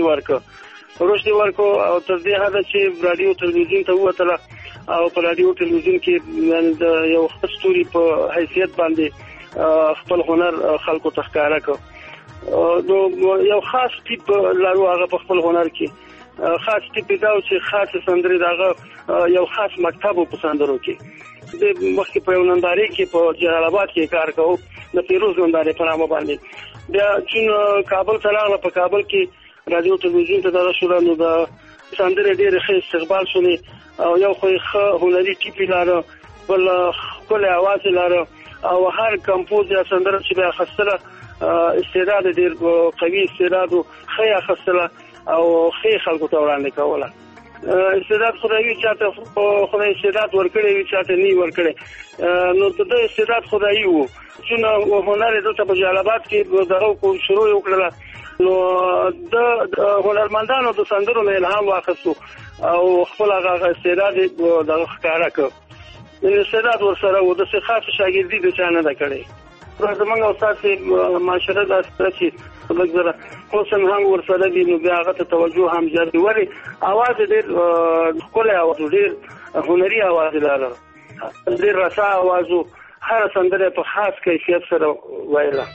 R: ورکو او تر دې حد چې رادیو ټلویزیون ته وته او په رادیو ټلویزیون کې د یو خستوري په حیثیت باندې خپل هنر خلکو ته ښکارا کړ نو یو خاص ټیپ لرو هغه په خپل هنر کې خاص ټیپ دا چې خاص سندري داغه یو خاص مکتب په سندرو کې د مخکې په ننداري کې په جلال آباد کې کار کوو د پیروز ننداري په نامه باندې بیا چې کابل ته په کابل کې رادیو ټلویزیون ته دا شروع نو د سندري ډېر ښه استقبال شونی او یو خو هنري ټیپ لاره بل کله आवाज لاره او هر کمپوز یا سندره چې بیا خسته استعداد ډېر قوي استعداد خو خسته او خې خلکو ته وړاندې کوله استعداد خدای چاته خدای استعداد ورکړي وي چاته نه ورکړي نو ته د استعداد خدای وو چې هنر دلته په جلال آباد کې دغه کوم شروع وکړه نو د هنرمندانو د سندرو نه الهام واخیستو او خپل هغه استعداد دغه ښکارا کړ استعداد ورسره و د خاص شاګردي د چانه د کړي زمونږ استاد معاشره د استرچي لږه حسن هم ورسره دی نو بیا هغه ته توجه هم زیات وری आवाज ډېر کله आवाज ډېر هنري आवाज لاره ډېر رسا आवाज هر سندره په خاص کیفیت سره وایله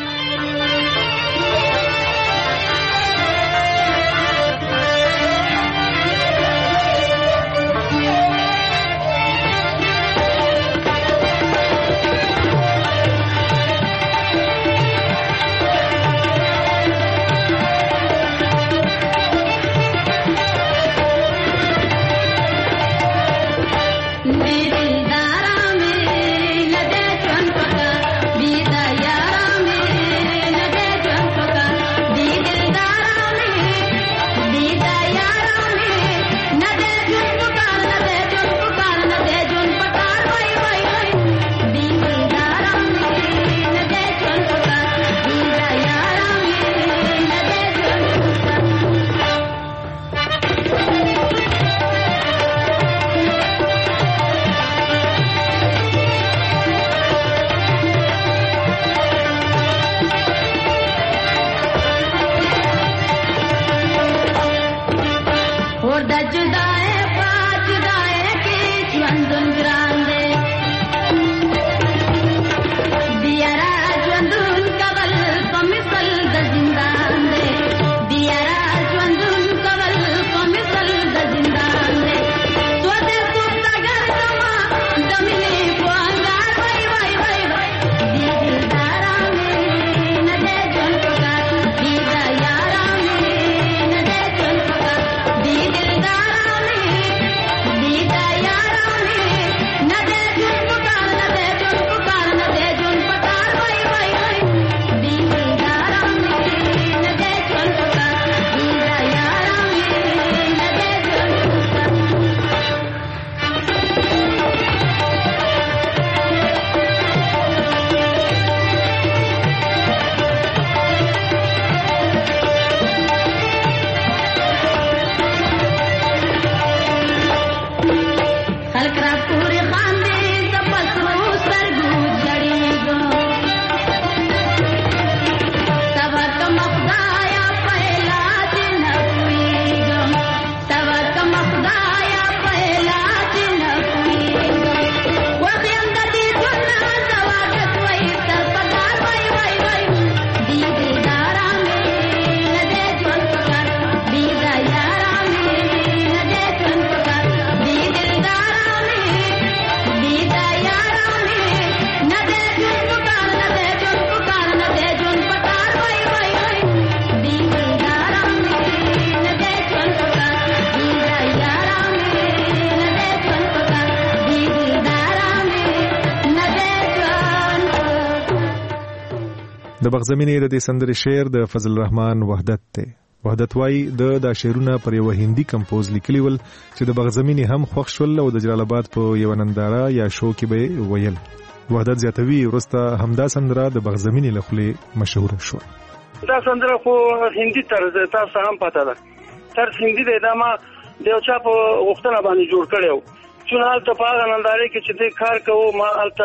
Q: د بغزمینې د دې سندرې شعر د فضل الرحمن وحدت ته وحدت وايي د شعرونه پر یو هندي کمپوز لیکلی ول چې د بغزمینې هم خوښ شول او د جلال آباد په یو ننداره یا شو کې به ویل وحدت زیاتوي ورسته همدا سندره د بغزمینې له خولې مشهور شو
R: دا سندره خو هندي طرز تاسو هم پته ده طرز هندي دی دا ما د یو چا په غوښتنه باندې جوړ کړو چون حالت په هغه ننداره کې چې دې کار کوو ما حالت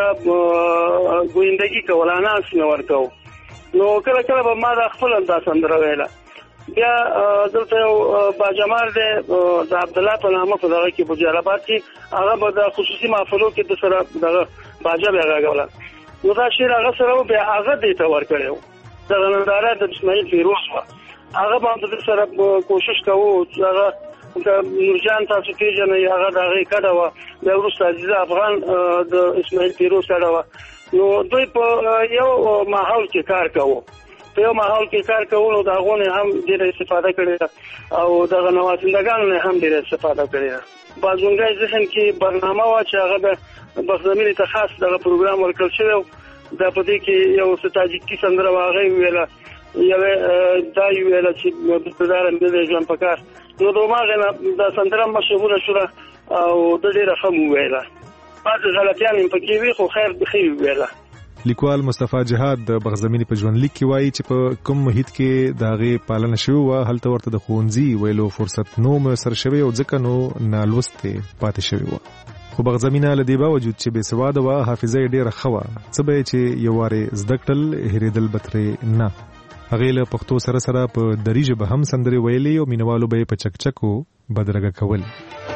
R: ګویندګي کولانا سنور کوو نو کله کله به ما د خپل انداز سندره ویله بیا دلته یو باجمال دی د عبد الله په نامه په دغه کې په جلال آباد کې هغه به د خصوصي محفلو کې د سره دغه باجه بیا غاغوله نو دا شعر هغه سره بیا هغه دې ته ورکړو د ننداره د اسماعیل فیروز و هغه باندې سره کوشش کوو هغه د نورجان تاسو پیژنئ هغه د هغې کډه وه بیا وروسته عزیزه افغان د اسماعیل فیروز کډه وه نو دوی په یو ماحول کې کار کوو په یو ماحول کې کار کوو نو د هغو نه هم ډېره استفاده کړې ده او دغه نوازندګانو نه هم ډېره استفاده کړې ده بازونګی ذهن کې برنامه وه چې هغه د بغزمینې ته خاص دغه پروګرام ورکړل شوی دا په دې کې یو تاجیکي سندره وه هغه ویله یوه دا ویله چې بستهداره مې د ژوند په کار نو د هماغې نه دا سندره مشهوره شوله او د ډېره ښه مو ویله بعضې غلطیان یې پکې وي خو خیر ښه ویله
Q: لیکوال مصطفی جهاد د بغزمینې په ژوندلیک کې وایي چې په کوم محیط کې د هغې پالنه شوې وه هلته ورته د ښوونځي ویلو فرصت نو میسر شوی او ځکه نو نالوستې پاتې شوې وه خو بغزمینه له دې باوجود چې بې سواده وه حافظه یې ډېره ښه وه څه به یې چې یو وارې زده کړل هېرېدل به ترې نه هغې له پښتو سره سره په دري ژبه هم سندرې ویلې او مینوالو به یې په چکچکو بدرګه کول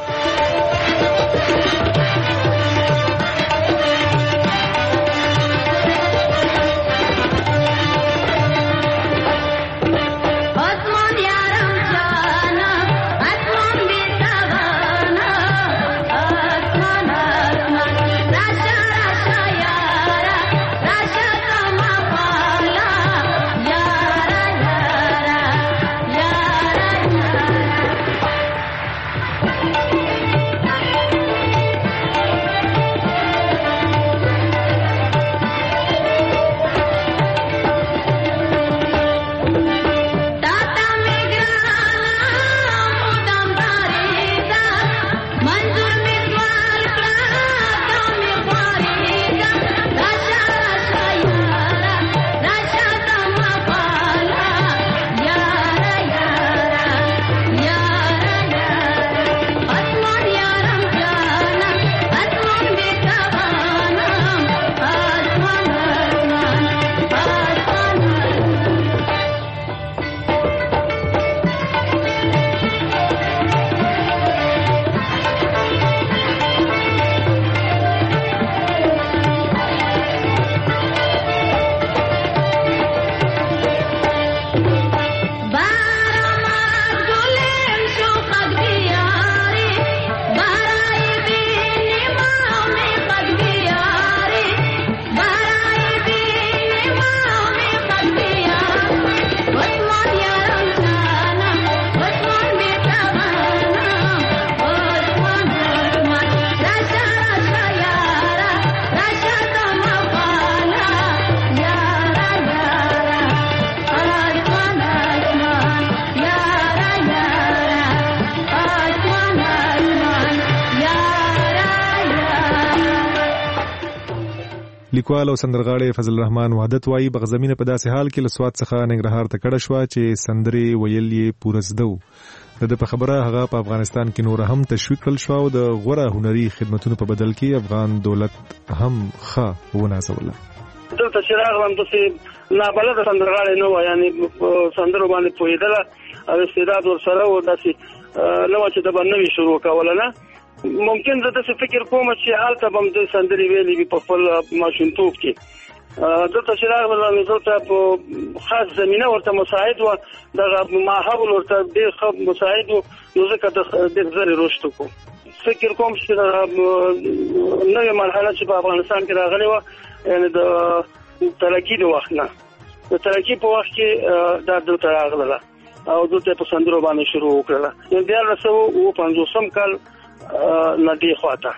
Q: لیکوال او سندرغاړی فضل الرحمن وحدت وایي بغزمینه په داسې حال کې له سوات څخه ننګرهار ته کډه شوه چې سندرې ویل یې پوره زده و د په خبره هغه په افغانستان کې نور هم تشویق کړل شو او د غوره هنري خدمتونو په بدل کې افغان دولت هم ښه ونازوله
R: دلته چې راغلم داسې نابلده سندرغاړی نه و یعنې سندرو باندې پوهېدله او استعداد ورسره و داسې نه وه چې د به نوي شروع کوله نه ممکن زه داسې فکر کوم چې هلته به م دوی سندرې ویلې وي په خپل ماشومتوب کې دلته چې راغلم دلته په خاص زمینه ورته مساعد وه دغه ماحول ورته ډېر ښه مساعد و نو ځکه ډېر زر یې رشد وکړو فکر کوم چې نوې مرحله چې په افغانستان کې راغلې وه یعنې د ترقي د وخت نه د ترقي په وخت کې دا دلته راغله او دلته په سندرو باندې شروع وکړله یعنې 1950 کال نډي خواته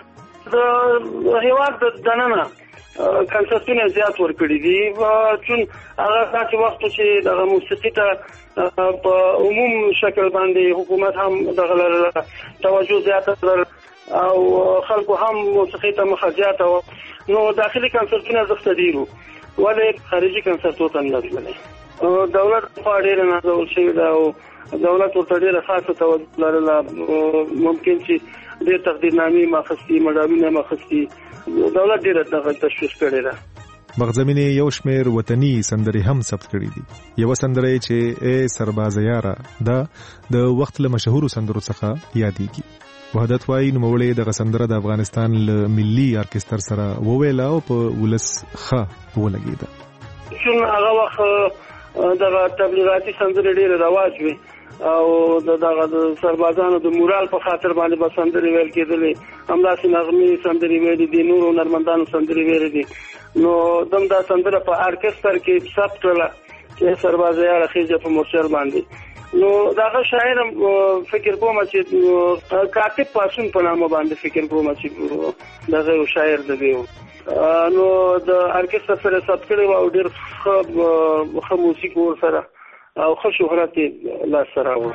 R: د هیواد د دننه کنسرتونه زیات ورکړي دي چون هغه داسې وخت چې د موسیقي ته په عموم شکل باندې حکومت هم دغه توجه زیاته کړل او خلکو هم موسیقي ته مخه زیاته نو داخلي کنسرتونه زښته دي ولې خارجي کنسرتو ته نه تللی دولت په ډېره نازول شوې ده او دولت ورته ډېره خاصه توجه لرله ممکن چې ډېر تقدیرنامې ماخستي مډالونه ماخستي دولت ډېره دغه تشویق کړې ده
Q: بغزمینې یو شمېر وطني سندرې هم ثبت کړي دي یوه سندره چې ای سربازه یاره دا د وخت له مشهورو سندرو څخه یادېږي وحدت وایي نوموړی دغه سندره د افغانستان له ملي ارکستر سره وویله او په ولس ښه ولګېده
R: چون هغه وخت دغه تبلیغاتي سندرې ډېر رواج وي او دغه سربازانو د مورال په خاطر باندې به سندرې ویل کېدلې، همداسې نغمې سندرې ویلې دي، نورو هنرمندانو سندرې ویلې دي. نو دم دا سندره په ارکستر کې ثبت کړله چې سربازیاړه خېجه په مورچل باندې. نو دغه شاعر فکر کوم چې کاتب پاسون په نامه باندې فکر کوم چې دغه شاعر دی. نو د ارکستر سره ثبت کړی او ډېر ښه موسیقي ورسره او ښه شهرت یې لاسته راوړ.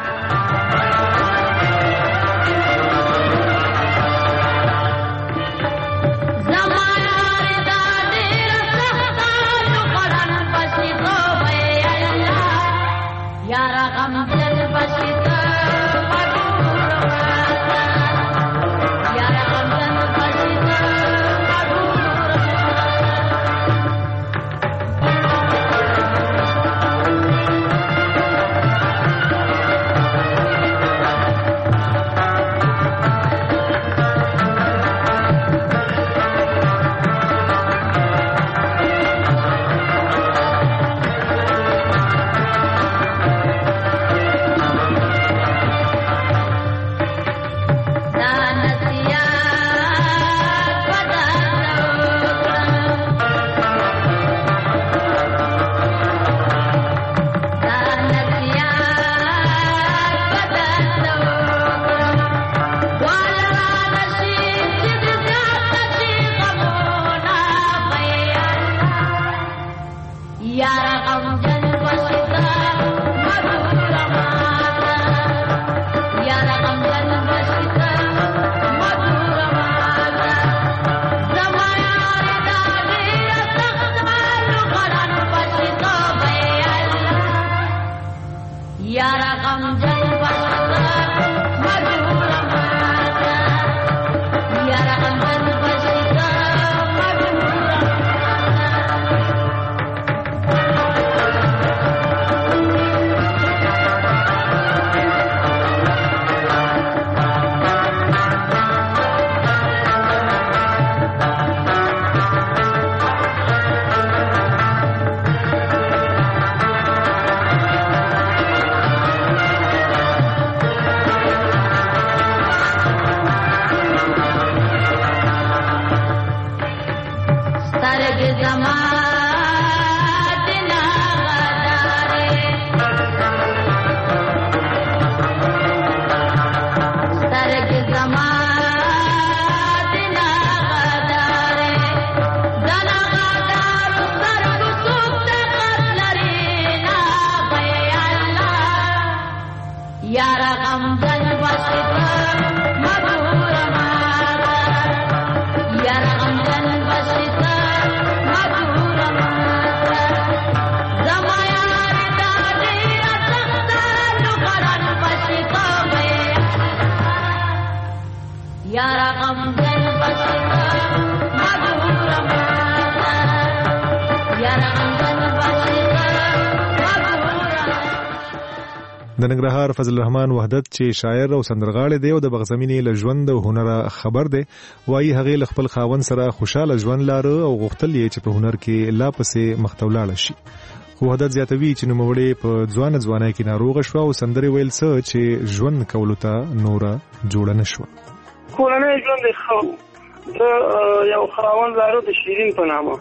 Q: د ننګرهار فضل الرحمن وحدت چې شاعر او سندرغاړی دی او د بغزمینې له ژوند او هنر خبر دی، وایي هغې له خپل خاوند سره خوشاله ژوند لاره او غوښتل یې چې په هنر کې لا پسې مخته ولاړه شي. خو وحدت زیاتوي چې نوموړې په ځوانۍ کې ناروغه شوه او سندرې ویل څه چې ژوند کولو ته نوره جوړه نه شوه.
R: کورنۍ ژوند یې ښه د یو خاوند لاره د شیرین په نامه،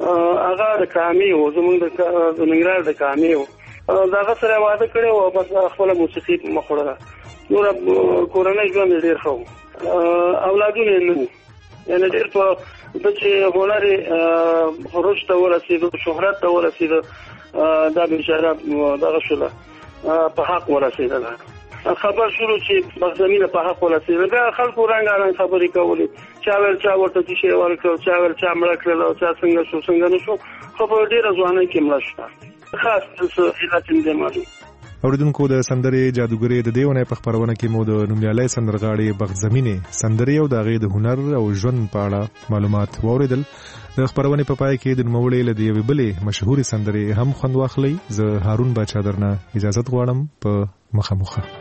R: هغه د کامې و، زمونږ د ننګرهار د کامې و. دغه سره واده کړی و، بس خپله موسیقي مخ وړله. نوره کورنۍ ژوند یې ډېر ښه و، اولادونه یې نه وو. یعنې ډېر په ده چې هنر یې رشد ته ورسېده، شهرت ته ورسېده، دا بېچاره دغه شوله، په حق ورسېدله. خبر شروع چې بغزمینه په حق ورسېده، بیا خلکو رنګارنګ خبرې کولې، چا ویل چا ورته څه شی ورکړل، چا ویل چا مړه کړل او چا څنګه شو څنګه نه شو. خو په ډېره ځوانۍ کې مړه شوه. خاص څه علت نه معلوم.
Q: اوریدونکو د سندرې جادوګرې د دیونه په خبرونه کې مو د نومیالي سندرغاړي بغزمینه سندرې او د غي د هنر او ژوند په اړه معلومات واوریدل. د خبرونه په پای کې د نوموړې له دیوې بلې مشهوري سندرې هم خوند واخلي. زه هارون باچا درنه اجازه غواړم په مخه.